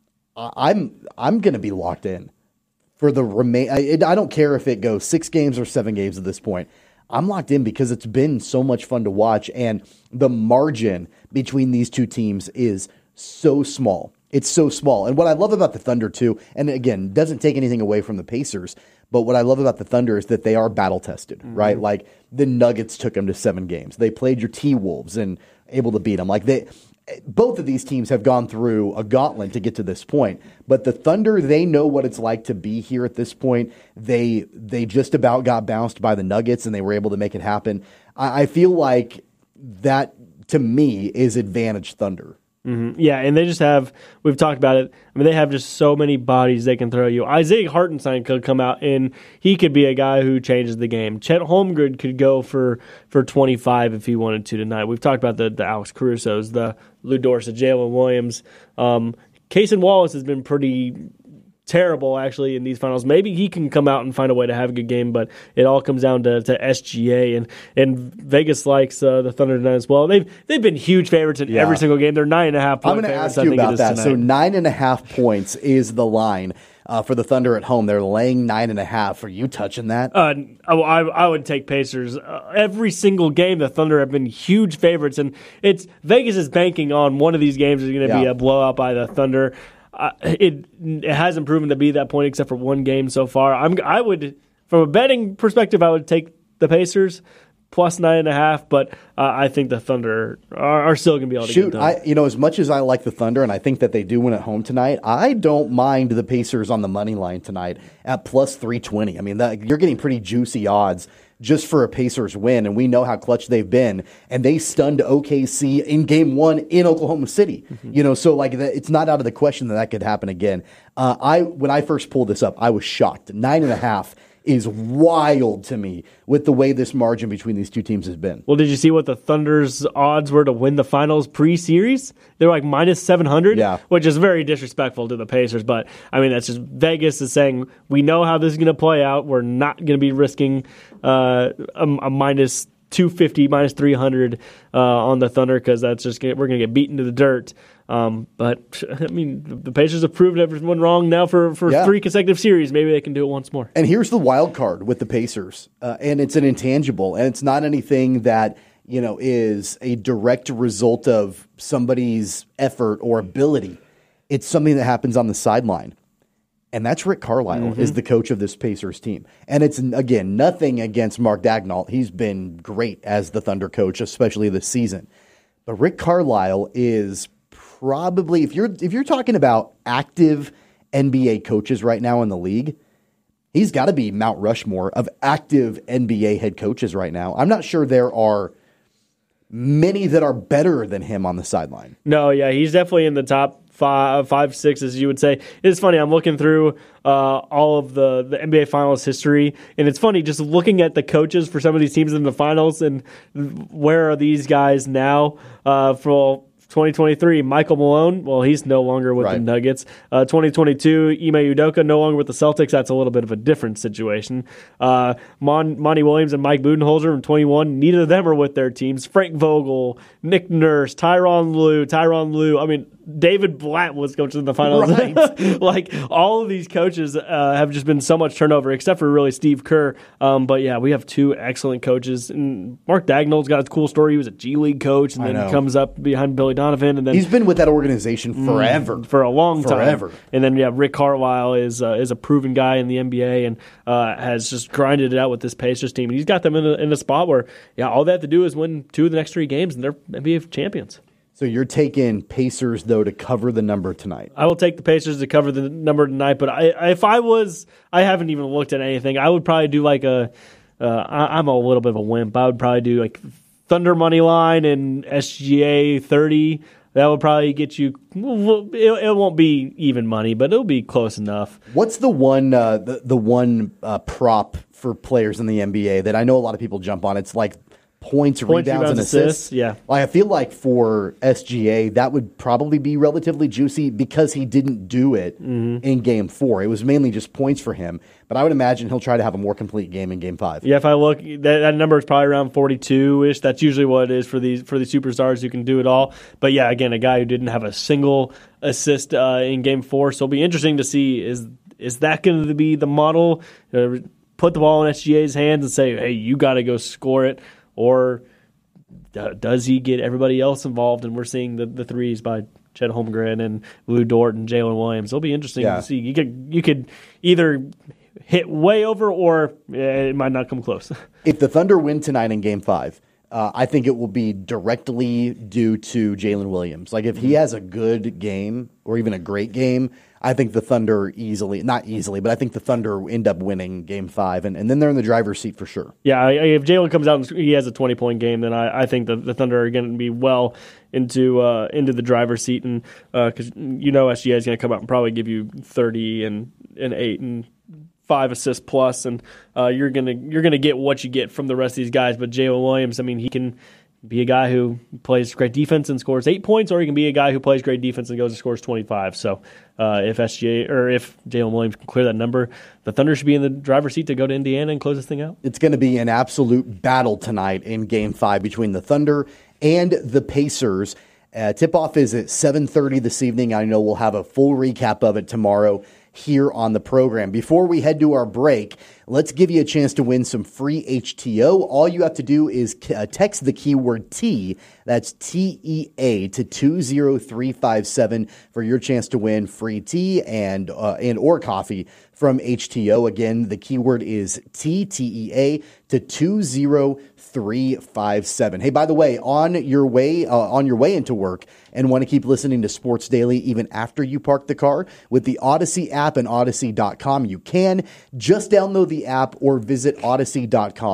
I'm I'm going to be locked in for the remain. I, I don't care if it goes six games or seven games at this point. I'm locked in because it's been so much fun to watch, and the margin between these two teams is so small. It's so small. And what I love about the Thunder, too, and again, doesn't take anything away from the Pacers, but what I love about the Thunder is that they are battle-tested, mm-hmm. right? Like, the Nuggets took them to seven games. They played your T-Wolves and able to beat them. Like, they, both of these teams have gone through a gauntlet to get to this point. But the Thunder, they know what it's like to be here at this point. They they just about got bounced by the Nuggets, and they were able to make it happen. I, I feel like that, to me, is advantage Thunder.
Mm-hmm. Yeah, and they just have, we've talked about it, I mean, they have just so many bodies they can throw you. Isaiah Hartenstein could come out, and he could be a guy who changes the game. Chet Holmgren could go for, for twenty-five if he wanted to tonight. We've talked about the, the Alex Carusos, the Lou Dorsett, Jalen Williams. Um, Cason Wallace has been pretty terrible, actually, in these finals. Maybe he can come out and find a way to have a good game, but it all comes down to, to S G A, and and Vegas likes uh, the Thunder tonight as well. They've they've been huge favorites in yeah. every single game. They're nine and a half point
I'm going to
favorites.
ask you about that.
Tonight.
So nine and a half points is the line uh, for the Thunder at home. They're laying nine and a half. Are you touching that?
Uh, I, I would take Pacers. Uh, every single game, the Thunder have been huge favorites, and it's Vegas is banking on one of these games is going to yeah. be a blowout by the Thunder. Uh, it it hasn't proven to be that point except for one game so far. I'm I would, from a betting perspective, I would take the Pacers plus nine and a half, but uh, I think the Thunder are, are still going to be able to
Shoot,
get
I, you know, as much as I like the Thunder and I think that they do win at home tonight, I don't mind the Pacers on the money line tonight at plus three twenty. I mean, that, you're getting pretty juicy odds just for a Pacers win, and we know how clutch they've been, and they stunned O K C in game one in Oklahoma City. Mm-hmm. You know, so like it's not out of the question that that could happen again. Uh, I when I first pulled this up, I was shocked. Nine and a half is wild to me with the way this margin between these two teams has been.
Well, did you see what the Thunder's odds were to win the finals pre-series? They're like minus seven hundred,
yeah.
which is very disrespectful to the Pacers. But, I mean, that's just Vegas is saying, we know how this is going to play out. We're not going to be risking uh, a, a minus two fifty, minus three hundred uh, on the Thunder because that's just gonna, we're going to get beaten to the dirt. Um, but, I mean, the Pacers have proved everyone wrong now for, for
yeah.
three consecutive series. Maybe they can do it once more.
And here's the wild card with the Pacers, uh, and it's an intangible, and it's not anything that, you know, is a direct result of somebody's effort or ability. It's something that happens on the sideline. And that's Rick Carlisle mm-hmm. is the coach of this Pacers team. And it's, again, nothing against Mark Daigneault. He's been great as the Thunder coach, especially this season. But Rick Carlisle is probably, if you're if you're talking about active N B A coaches right now in the league, he's got to be Mount Rushmore of active N B A head coaches right now. I'm not sure there are many that are better than him on the sideline.
No, yeah, he's definitely in the top five, five, six, as you would say. It's funny, I'm looking through uh, all of the, the N B A Finals history, and it's funny just looking at the coaches for some of these teams in the finals and where are these guys now uh, for twenty twenty-three, Michael Malone, well, he's no longer with
right.
the Nuggets. Uh, twenty twenty-two, Ime Udoka, no longer with the Celtics. That's a little bit of a different situation. Uh, Mon- Monty Williams and Mike Budenholzer in twenty-one, neither of them are with their teams. Frank Vogel, Nick Nurse, Tyronn Lue, Tyronn Lue. I mean, David Blatt was coaching in the finals.
Right.
Like, all of these coaches uh, have just been so much turnover, except for really Steve Kerr. Um, but, yeah, we have two excellent coaches. And Mark Daigneault's got a cool story. He was a G League coach, and then he comes up behind Billy Donovan. And then
he's been with that organization forever.
Mm, for a long time.
Forever.
And then, yeah, Rick Carlisle is uh, is a proven guy in the N B A and uh, has just grinded it out with this Pacers team. And he's got them in a, in a spot where, yeah, all they have to do is win two of the next three games, and they're N B A champions.
So you're taking Pacers, though, to cover the number tonight.
I will take the Pacers to cover the number tonight, but I, if I was, I haven't even looked at anything. I would probably do like a, uh, I, I'm a little bit of a wimp. I would probably do like Thunder money line and S G A thirty. That would probably get you, it, it won't be even money, but it'll be close enough.
What's the one uh, the, the one uh, prop for players in the N B A that I know a lot of people jump on? It's like points,
Points
rebounds,
rebounds,
and assists.
assists, yeah.
Like, I feel like for S G A, that would probably be relatively juicy because he didn't do it
Mm-hmm.
in game four. It was mainly just points for him. But I would imagine he'll try to have a more complete game in game five.
Yeah, if I look, that, that number is probably around forty-two-ish. That's usually what it is for these for the superstars who can do it all. But yeah, again, a guy who didn't have a single assist uh, in game four. So it'll be interesting to see, is is that going to be the model? Uh, put the ball in S G A's hands and say, hey, you got to go score it. Or does he get everybody else involved? And we're seeing the, the threes by Chet Holmgren and Lou Dort and Jalen Williams. It'll be interesting
yeah.
to see. You could you could either hit way over or it might not come close.
If the Thunder win tonight in game five, uh, I think it will be directly due to Jalen Williams. Like, if he has a good game or even a great game, I think the Thunder easily, not easily, but I think the Thunder end up winning game five, and, and then they're in the driver's seat for sure.
Yeah, if Jalen comes out and he has a twenty-point game, then I, I think the, the Thunder are going to be well into uh, into the driver's seat, and because uh, you know S G A is going to come out and probably give you thirty and, and eight and five assists plus, and uh, you're gonna you're gonna get what you get from the rest of these guys. But Jalen Williams, I mean, he can be a guy who plays great defense and scores eight points, or he can be a guy who plays great defense and goes and scores twenty-five. So uh, if S G A or if Jalen Williams can clear that number, the Thunder should be in the driver's seat to go to Indiana and close this thing out.
It's going to be an absolute battle tonight in Game Five between the Thunder and the Pacers. Uh, tip-off is at seven thirty this evening. I know we'll have a full recap of it tomorrow here on the program. Before we head to our break, let's give you a chance to win some free H T O. All you have to do is uh, text the keyword T, that's T E A, to two zero three five seven for your chance to win free tea and uh, and or coffee from H T O. Again, the keyword is T, T E A, to two zero three five seven. Hey, by the way, on your way uh, on your way into work and want to keep listening to Sports Daily even after you park the car, with the Odyssey app and Odyssey dot com, you can. Just download the app or visit Odyssey dot com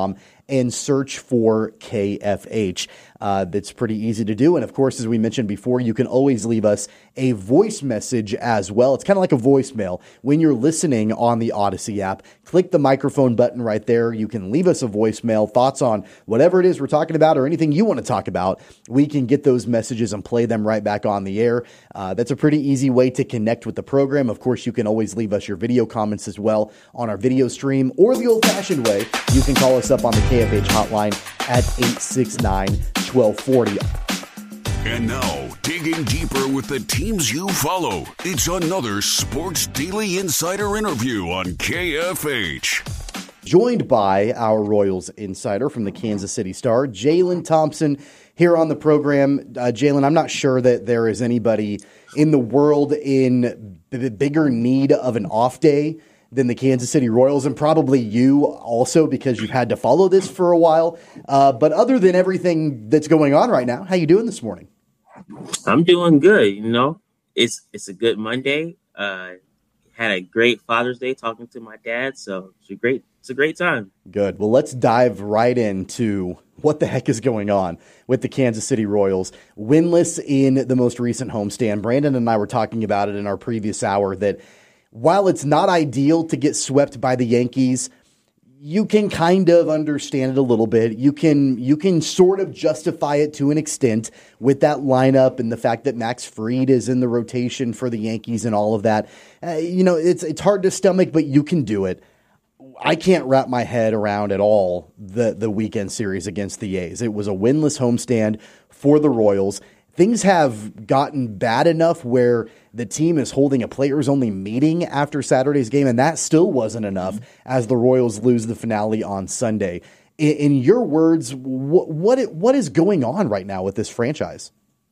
and search for K F H. Uh, that's pretty easy to do. And of course, as we mentioned before, you can always leave us a voice message as well. It's kind of like a voicemail. When you're listening on the Odyssey app, click the microphone button right there. You can leave us a voicemail, thoughts on whatever it is we're talking about or anything you want to talk about. We can get those messages and play them right back on the air. Uh, that's a pretty easy way to connect with the program. Of course, you can always leave us your video comments as well on our video stream, or the old-fashioned way, you can call us up on the K F H hotline at eight six nine, twelve forty.
And now, digging deeper with the teams you follow, it's another Sports Daily Insider interview on K F H.
Joined by our Royals insider from the Kansas City Star, Jalen Thompson, here on the program. Uh, Jalen, I'm not sure that there is anybody in the world in b- bigger need of an off day than the Kansas City Royals, and probably you also, because you've had to follow this for a while. Uh, but other than everything that's going on right now, how you doing this morning?
I'm doing good. You know, it's it's a good Monday. Uh, had a great Father's Day talking to my dad, so it's a great it's a great time.
Good. Well, let's dive right into what the heck is going on with the Kansas City Royals. Winless in the most recent homestand. Brandon and I were talking about it in our previous hour that while it's not ideal to get swept by the Yankees, you can kind of understand it a little bit. You can you can sort of justify it to an extent with that lineup and the fact that Max Fried is in the rotation for the Yankees and all of that. Uh, you know, it's it's hard to stomach, but you can do it. I can't wrap my head around at all the, the weekend series against the A's. It was a winless homestand for the Royals. Things have gotten bad enough where the team is holding a players-only meeting after Saturday's game, and that still wasn't enough as the Royals lose the finale on Sunday. In, in your words, what what what is going on right now with this franchise?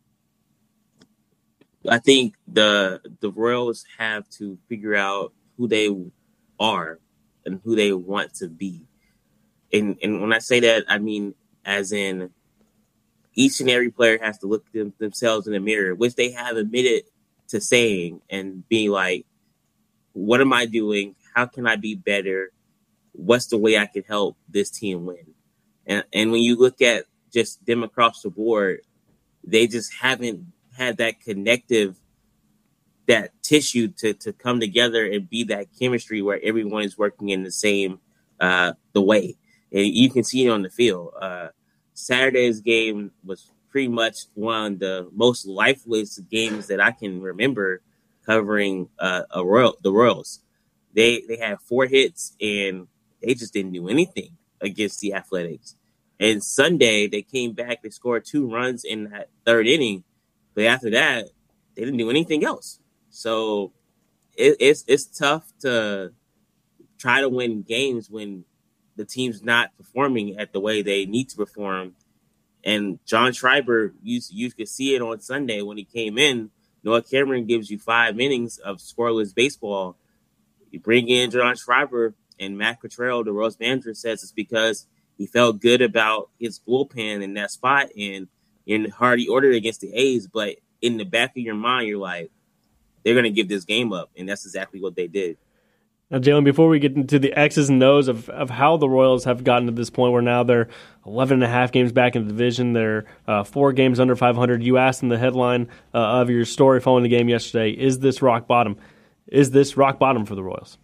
I think the the Royals have to figure out who they are and who they want to be. And and when I say that, I mean as in each and every player has to look them, themselves in the mirror, which they have admitted to saying, and being like, what am I doing? How can I be better? What's the way I can help this team win? And and when you look at just them across the board, they just haven't had that connective, that tissue to, to come together and be that chemistry where everyone is working in the same, uh, the way. And you can see it on the field. Uh, Saturday's game was pretty much one of the most lifeless games that I can remember covering uh, a Royal, the Royals. They they had four hits and they just didn't do anything against the Athletics. And Sunday they came back, they scored two runs in that third inning, but after that they didn't do anything else. So it, it's it's tough to try to win games when the team's not performing at the way they need to perform. And John Schreiber, you, you could see it on Sunday when he came in. Noah Cameron gives you five innings of scoreless baseball. You bring in John Schreiber, and Matt Cottrell, the Royals manager, says it's because he felt good about his bullpen in that spot, and in Hardy ordered against the A's. But in the back of your mind, you're like, they're going to give this game up. And that's exactly what they did.
Now, Jalen, before we get into the X's and O's of, of how the Royals have gotten to this point where now they're eleven and a half games back in the division, they're uh, four games under five hundred. You asked in the headline uh, of your story following the game yesterday, is this rock bottom? Is this rock bottom for the Royals?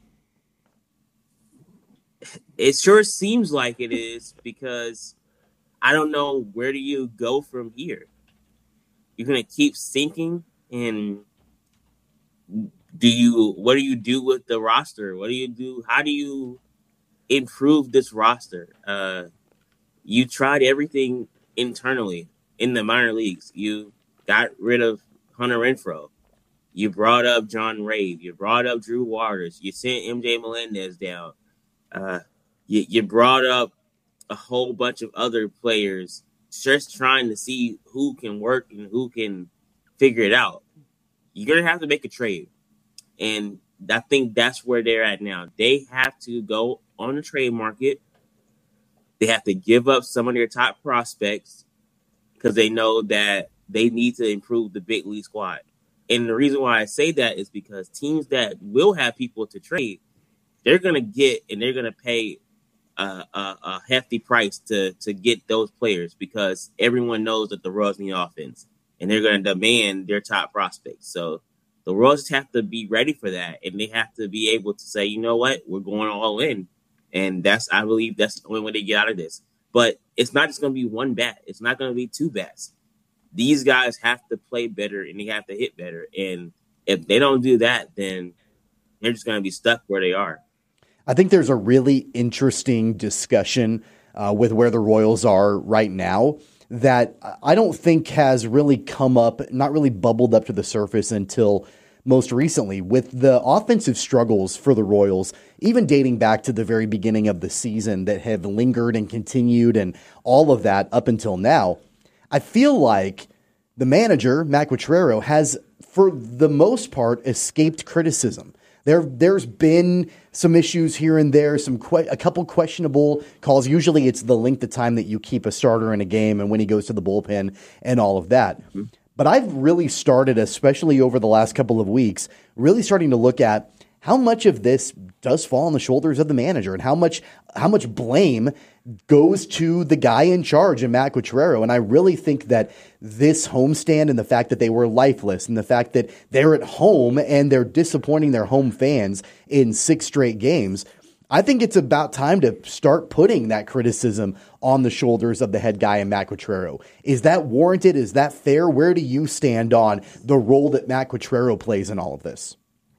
It sure seems like it is, because I don't know, where do you go from here? You're going to keep sinking, and do you, what do you do with the roster? What do you do? How do you improve this roster? Uh, you tried everything internally in the minor leagues. You got rid of Hunter Renfroe. You brought up John Rave. You brought up Drew Waters. You sent M J Melendez down. Uh, you, you brought up a whole bunch of other players, just trying to see who can work and who can figure it out. You're going to have to make a trade. And I think that's where they're at now. They have to go on the trade market. They have to give up some of their top prospects because they know that they need to improve the big league squad. And the reason why I say that is because teams that will have people to trade, they're going to get and they're going to pay a, a, a hefty price to to get those players because everyone knows that the Royals need offense and they're going to demand their top prospects. So the Royals have to be ready for that, and they have to be able to say, you know what, we're going all in, and that's I believe that's the only way they get out of this. But it's not just going to be one bat; it's not going to be two bats. These guys have to play better and they have to hit better, and if they don't do that, then they're just going to be stuck where they are.
I think there's a really interesting discussion uh, with where the Royals are right now that I don't think has really come up, not really bubbled up to the surface until most recently with the offensive struggles for the Royals, even dating back to the very beginning of the season that have lingered and continued and all of that up until now. I feel like the manager, Matt Quatraro, has, for the most part, escaped criticism. There, there's been some issues here and there, some que- a couple questionable calls. Usually it's the length of time that you keep a starter in a game and when he goes to the bullpen and all of that. Mm-hmm. But I've really started, especially over the last couple of weeks, really starting to look at how much of this does fall on the shoulders of the manager and how much how much blame goes to the guy in charge and Matt Quatraro. And I really think that this homestand and the fact that they were lifeless and the fact that they're at home and they're disappointing their home fans in six straight games, I think it's about time to start putting that criticism on the shoulders of the head guy and Matt Quatraro. Is that warranted? Is that fair? Where do you stand on the role that Matt Quatraro plays in all of this?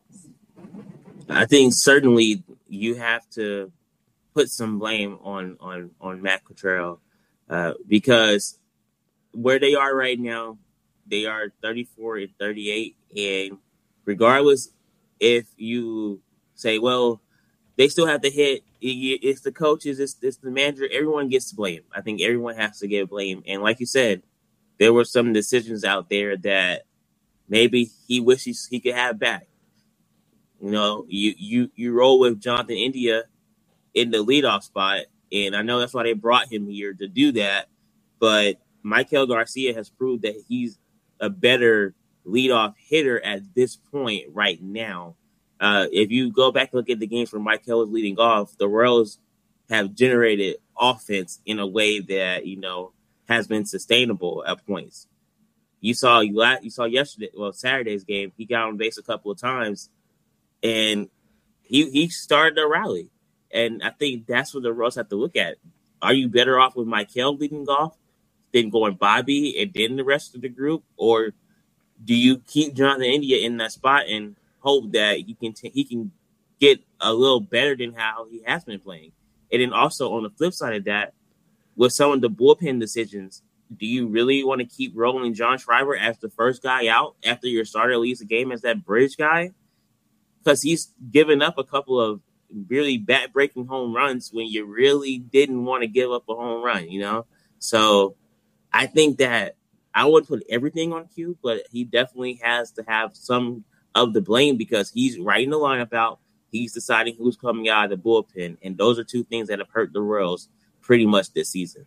I think certainly you have to put some blame on on on Matt Quatraro uh, because where they are right now, they are thirty-four and thirty-eight, and regardless if you say, well, they still have to hit, it's the coaches, it's, it's the manager, everyone gets to blame. I think everyone has to get blame, and like you said, there were some decisions out there that maybe he wishes he could have back. You know, you, you, you roll with Jonathan India in the leadoff spot, and I know that's why they brought him here to do that. But Maikel Garcia has proved that he's a better leadoff hitter at this point right now. Uh, if you go back and look at the games where Maikel was leading off, the Royals have generated offense in a way that, you know, has been sustainable at points. You saw you saw yesterday, well, Saturday's game, he got on base a couple of times. And he he started a rally. And I think that's what the Royals have to look at. Are you better off with Maikel leading off than going Bobby and then the rest of the group? Or do you keep Jonathan India in that spot and hope that he can t- he can get a little better than how he has been playing? And then also on the flip side of that, with some of the bullpen decisions, do you really want to keep rolling John Schreiber as the first guy out after your starter leaves the game as that bridge guy? Because he's given up a couple of really bat-breaking home runs when you really didn't want to give up a home run, you know? So I think that I wouldn't put everything on Q, but he definitely has to have some of the blame because he's writing the lineup out. He's deciding who's coming out of the bullpen. And those are two things that have hurt the Royals pretty much this season.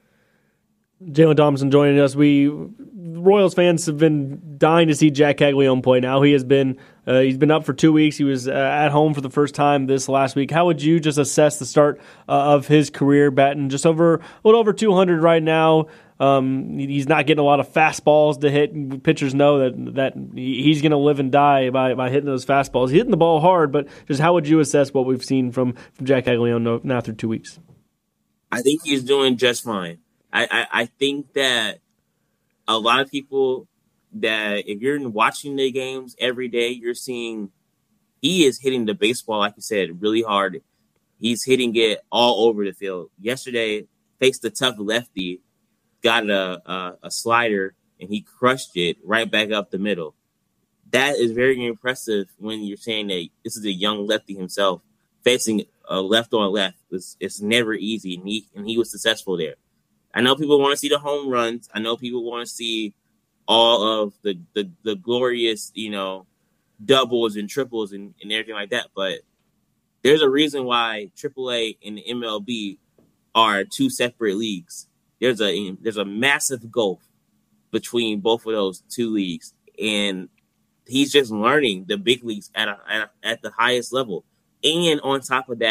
Jalen Thompson joining us. We Royals fans have been dying to see Jack Caglianone play. Now he has been uh, he's been up for two weeks. He was uh, at home for the first time this last week. How would you just assess the start uh, of his career, batting just over a little over two hundred right now? Um, he's not getting a lot of fastballs to hit. Pitchers know that that he's going to live and die by, by hitting those fastballs. He's hitting the ball hard, but just how would you assess what we've seen from, from Jack Caglianone now through two weeks?
I think he's doing just fine. I, I, I think that a lot of people that if you're watching the games every day, you're seeing he is hitting the baseball, like you said, really hard. He's hitting it all over the field. Yesterday, faced a tough lefty, got a, a, a slider, and he crushed it right back up the middle. That is very impressive when you're saying that this is a young lefty himself facing a left on left. It's, it's never easy, and he, and he was successful there. I know people want to see the home runs. I know people want to see all of the, the, the glorious, you know, doubles and triples and, and everything like that. But there's a reason why triple A and the M L B are two separate leagues. There's a there's a massive gulf between both of those two leagues, and he's just learning the big leagues at a, at, a, at the highest level. And on top of that,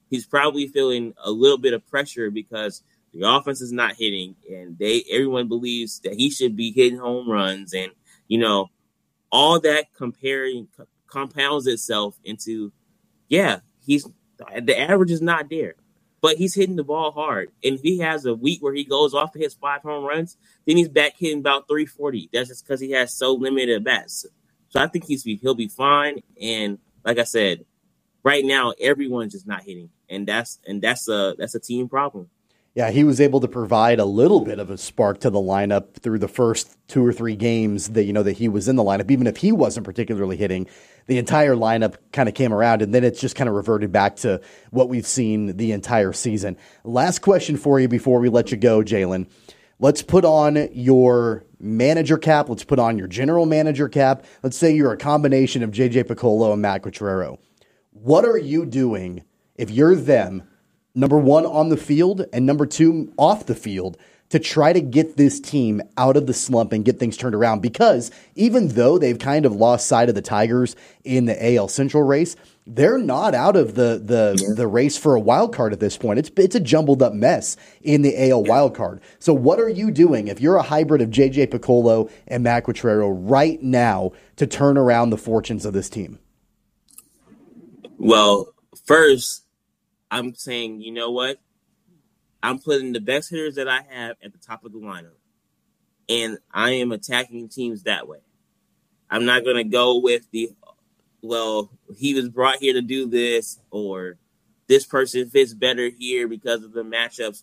he's probably feeling a little bit of pressure because the offense is not hitting, and they everyone believes that he should be hitting home runs, and you know, all that comparing co- compounds itself into, yeah, he's the average is not there, but he's hitting the ball hard, and if he has a week where he goes off and hits five home runs, then he's back hitting about three forty. That's just because he has so limited at bats. So I think he's he'll be fine, and like I said, right now everyone's just not hitting, and that's and that's a that's a team problem.
Yeah, he was able to provide a little bit of a spark to the lineup through the first two or three games that, you know, that he was in the lineup. Even if he wasn't particularly hitting, the entire lineup kind of came around, and then it's just kind of reverted back to what we've seen the entire season. Last question for you before we let you go, Jalen. Let's put on your manager cap. Let's put on your general manager cap. Let's say you're a combination of J J Picollo and Matt Quatraro. What are you doing if you're them, number one, on the field, and number two, off the field, to try to get this team out of the slump and get things turned around? Because even though they've kind of lost sight of the Tigers in the A L Central race, they're not out of the the, yeah. the race for a wild card at this point. It's it's a jumbled up mess in the A L wild card. So what are you doing if you're a hybrid of J J Picollo and Matt Quatraro right now to turn around the fortunes of this team?
Well, first, I'm saying, you know what? I'm putting the best hitters that I have at the top of the lineup, and I am attacking teams that way. I'm not going to go with the, well, he was brought here to do this, or this person fits better here because of the matchups.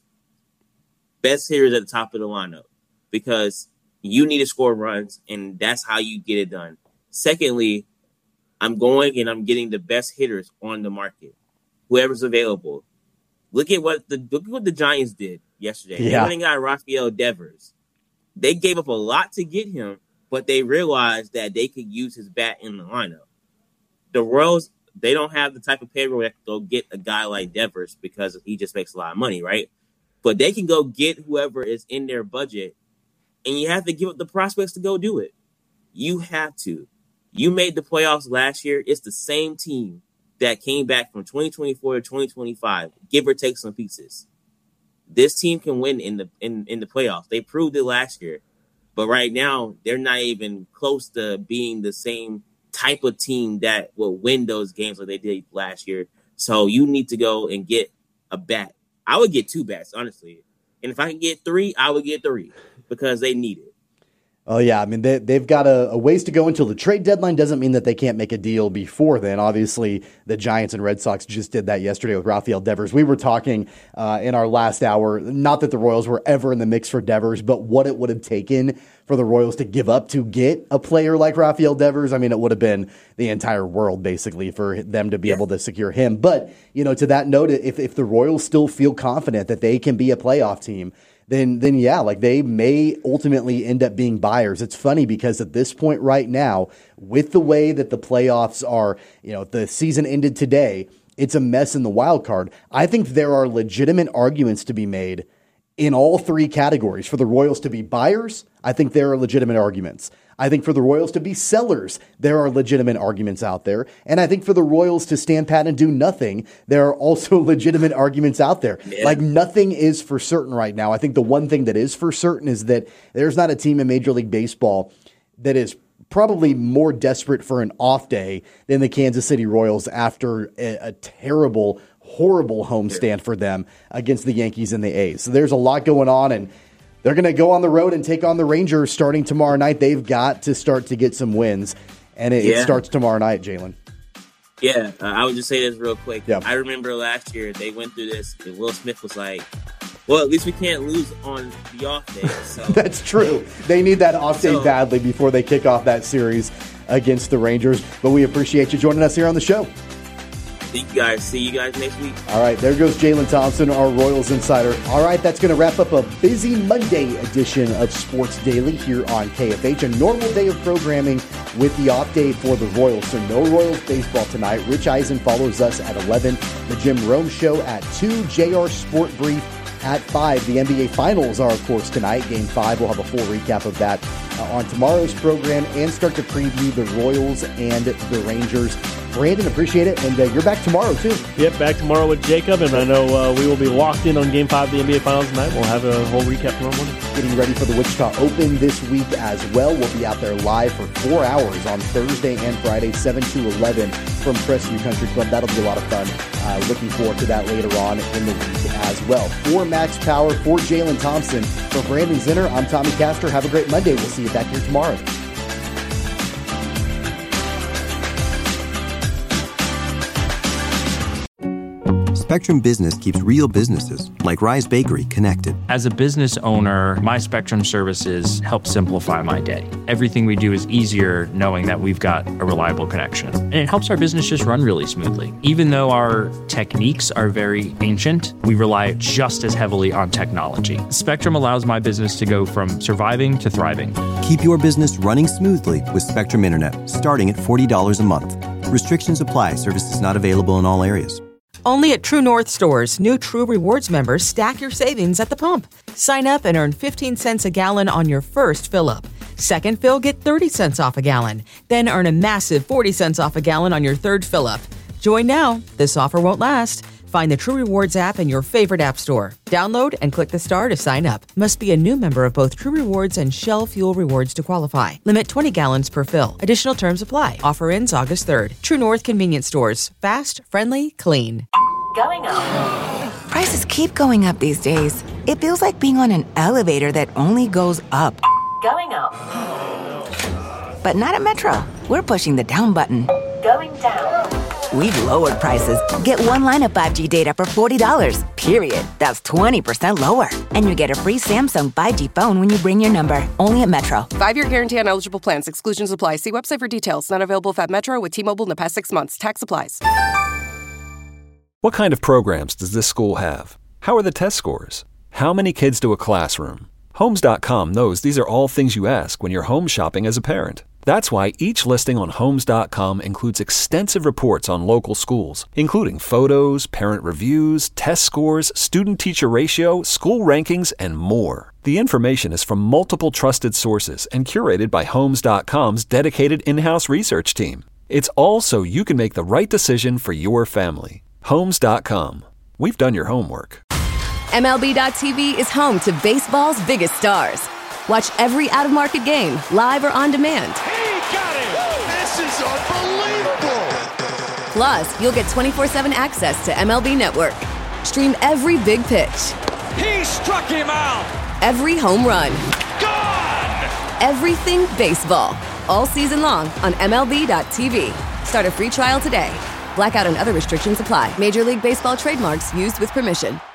Best hitters at the top of the lineup, because you need to score runs, and that's how you get it done. Secondly, I'm going and I'm getting the best hitters on the market, whoever's available. Look at what the look at what the Giants did yesterday. Yeah. They went and got Rafael Devers. They gave up a lot to get him, but they realized that they could use his bat in the lineup. The Royals, they don't have the type of payroll that can go get a guy like Devers because he just makes a lot of money, right? But they can go get whoever is in their budget, and you have to give up the prospects to go do it. You have to. You made the playoffs last year. It's the same team that came back from twenty twenty-four to twenty twenty-five, give or take some pieces. This team can win in the in, in the playoffs. They proved it last year. But right now, they're not even close to being the same type of team that will win those games like they did last year. So you need to go and get a bat. I would get two bats, honestly. And if I can get three, I would get three because they need it.
Oh, yeah. I mean, they, they've got a, a ways to go until the trade deadline. Doesn't mean that they can't make a deal before then. Obviously, the Giants and Red Sox just did that yesterday with Rafael Devers. We were talking uh, in our last hour, not that the Royals were ever in the mix for Devers, but what it would have taken for the Royals to give up to get a player like Rafael Devers. I mean, it would have been the entire world, basically, for them to be yeah. able to secure him. But, you know, to that note, if, if the Royals still feel confident that they can be a playoff team, then then yeah, like they may ultimately end up being buyers. It's funny because at this point right now, with the way that the playoffs are, you know, the season ended today, it's a mess in the wild card. I think there are legitimate arguments to be made in all three categories. For the Royals to be buyers, I think there are legitimate arguments. I think for the Royals to be sellers, there are legitimate arguments out there. And I think for the Royals to stand pat and do nothing, there are also legitimate arguments out there. Yeah. Like nothing is for certain right now. I think the one thing that is for certain is that there's not a team in Major League Baseball that is probably more desperate for an off day than the Kansas City Royals after a, a terrible, horrible homestand for them against the Yankees and the A's. So there's a lot going on, and they're going to go on the road and take on the Rangers starting tomorrow night. They've got to start to get some wins, and it, yeah. it starts tomorrow night, Jalen.
Yeah, uh, I would just say this real quick.
Yeah.
I remember last year they went through this, and Will Smith was like, well, at least we can't lose on the off day. So.
That's true. They need that off day so, badly before they kick off that series against the Rangers. But we appreciate you joining us here on the show.
Thank you guys. See you guys next week.
All right, there goes Jalen Thompson, our Royals insider. All right, that's going to wrap up a busy Monday edition of Sports Daily here on K F H. A normal day of programming with the off day for the Royals. So no Royals baseball tonight. Rich Eisen follows us at eleven. The Jim Rome Show at two. J R Sport Brief at five. The N B A Finals are, of course, tonight. Game five. We'll have a full recap of that uh, on tomorrow's program and start to preview the Royals and the Rangers Brandon, appreciate it. And uh, you're back tomorrow, too.
Yep, back tomorrow with Jacob. And I know uh, we will be locked in on Game five of the N B A Finals tonight. We'll have a whole recap tomorrow morning.
Getting ready for the Wichita Open this week as well. We'll be out there live for four hours on Thursday and Friday, seven to eleven from Crestview Country Club. That'll be a lot of fun. Uh, looking forward to that later on in the week as well. For Max Power, for Jalen Thompson, for Brandon Zinner, I'm Tommy Castor. Have a great Monday. We'll see you back here tomorrow.
Spectrum Business keeps real businesses, like Rise Bakery, connected.
As a business owner, my Spectrum services help simplify my day. Everything we do is easier knowing that we've got a reliable connection. And it helps our business just run really smoothly. Even though our techniques are very ancient, we rely just as heavily on technology. Spectrum allows my business to go from surviving to thriving.
Keep your business running smoothly with Spectrum Internet, starting at forty dollars a month. Restrictions apply. Services not available in all areas.
Only at True North stores, new True Rewards members stack your savings at the pump. Sign up and earn fifteen cents a gallon on your first fill-up. Second fill, get thirty cents off a gallon. Then earn a massive forty cents off a gallon on your third fill-up. Join now. This offer won't last. Find the True Rewards app in your favorite app store. Download and click the star to sign up. Must be a new member of both True Rewards and Shell Fuel Rewards to qualify. Limit twenty gallons per fill. Additional terms apply. Offer ends August third. True North Convenience Stores. Fast, friendly, clean.
Going up. Prices keep going up these days. It feels like being on an elevator that only goes up. Going up. But not at Metro. We're pushing the down button. Going down. We've lowered prices. Get one line of five G data for forty dollars, period. That's twenty percent lower. And you get a free Samsung five G phone when you bring your number. Only at Metro.
Five-year guarantee on eligible plans. Exclusions apply. See website for details. Not available if at Metro with T-Mobile in the past six months. Tax applies.
What kind of programs does this school have? How are the test scores? How many kids do a classroom? Homes dot com knows these are all things you ask when you're home shopping as a parent. That's why each listing on Homes dot com includes extensive reports on local schools, including photos, parent reviews, test scores, student-teacher ratio, school rankings, and more. The information is from multiple trusted sources and curated by Homes dot com's dedicated in-house research team. It's all so you can make the right decision for your family. Homes dot com. We've done your homework.
M L B dot T V is home to baseball's biggest stars. Watch every out-of-market game, live or on demand.
He got it! This is unbelievable!
Plus, you'll get twenty-four seven access to M L B Network. Stream every big pitch.
He struck him out!
Every home run.
Gone!
Everything baseball. All season long on M L B dot T V. Start a free trial today. Blackout and other restrictions apply. Major League Baseball trademarks used with permission.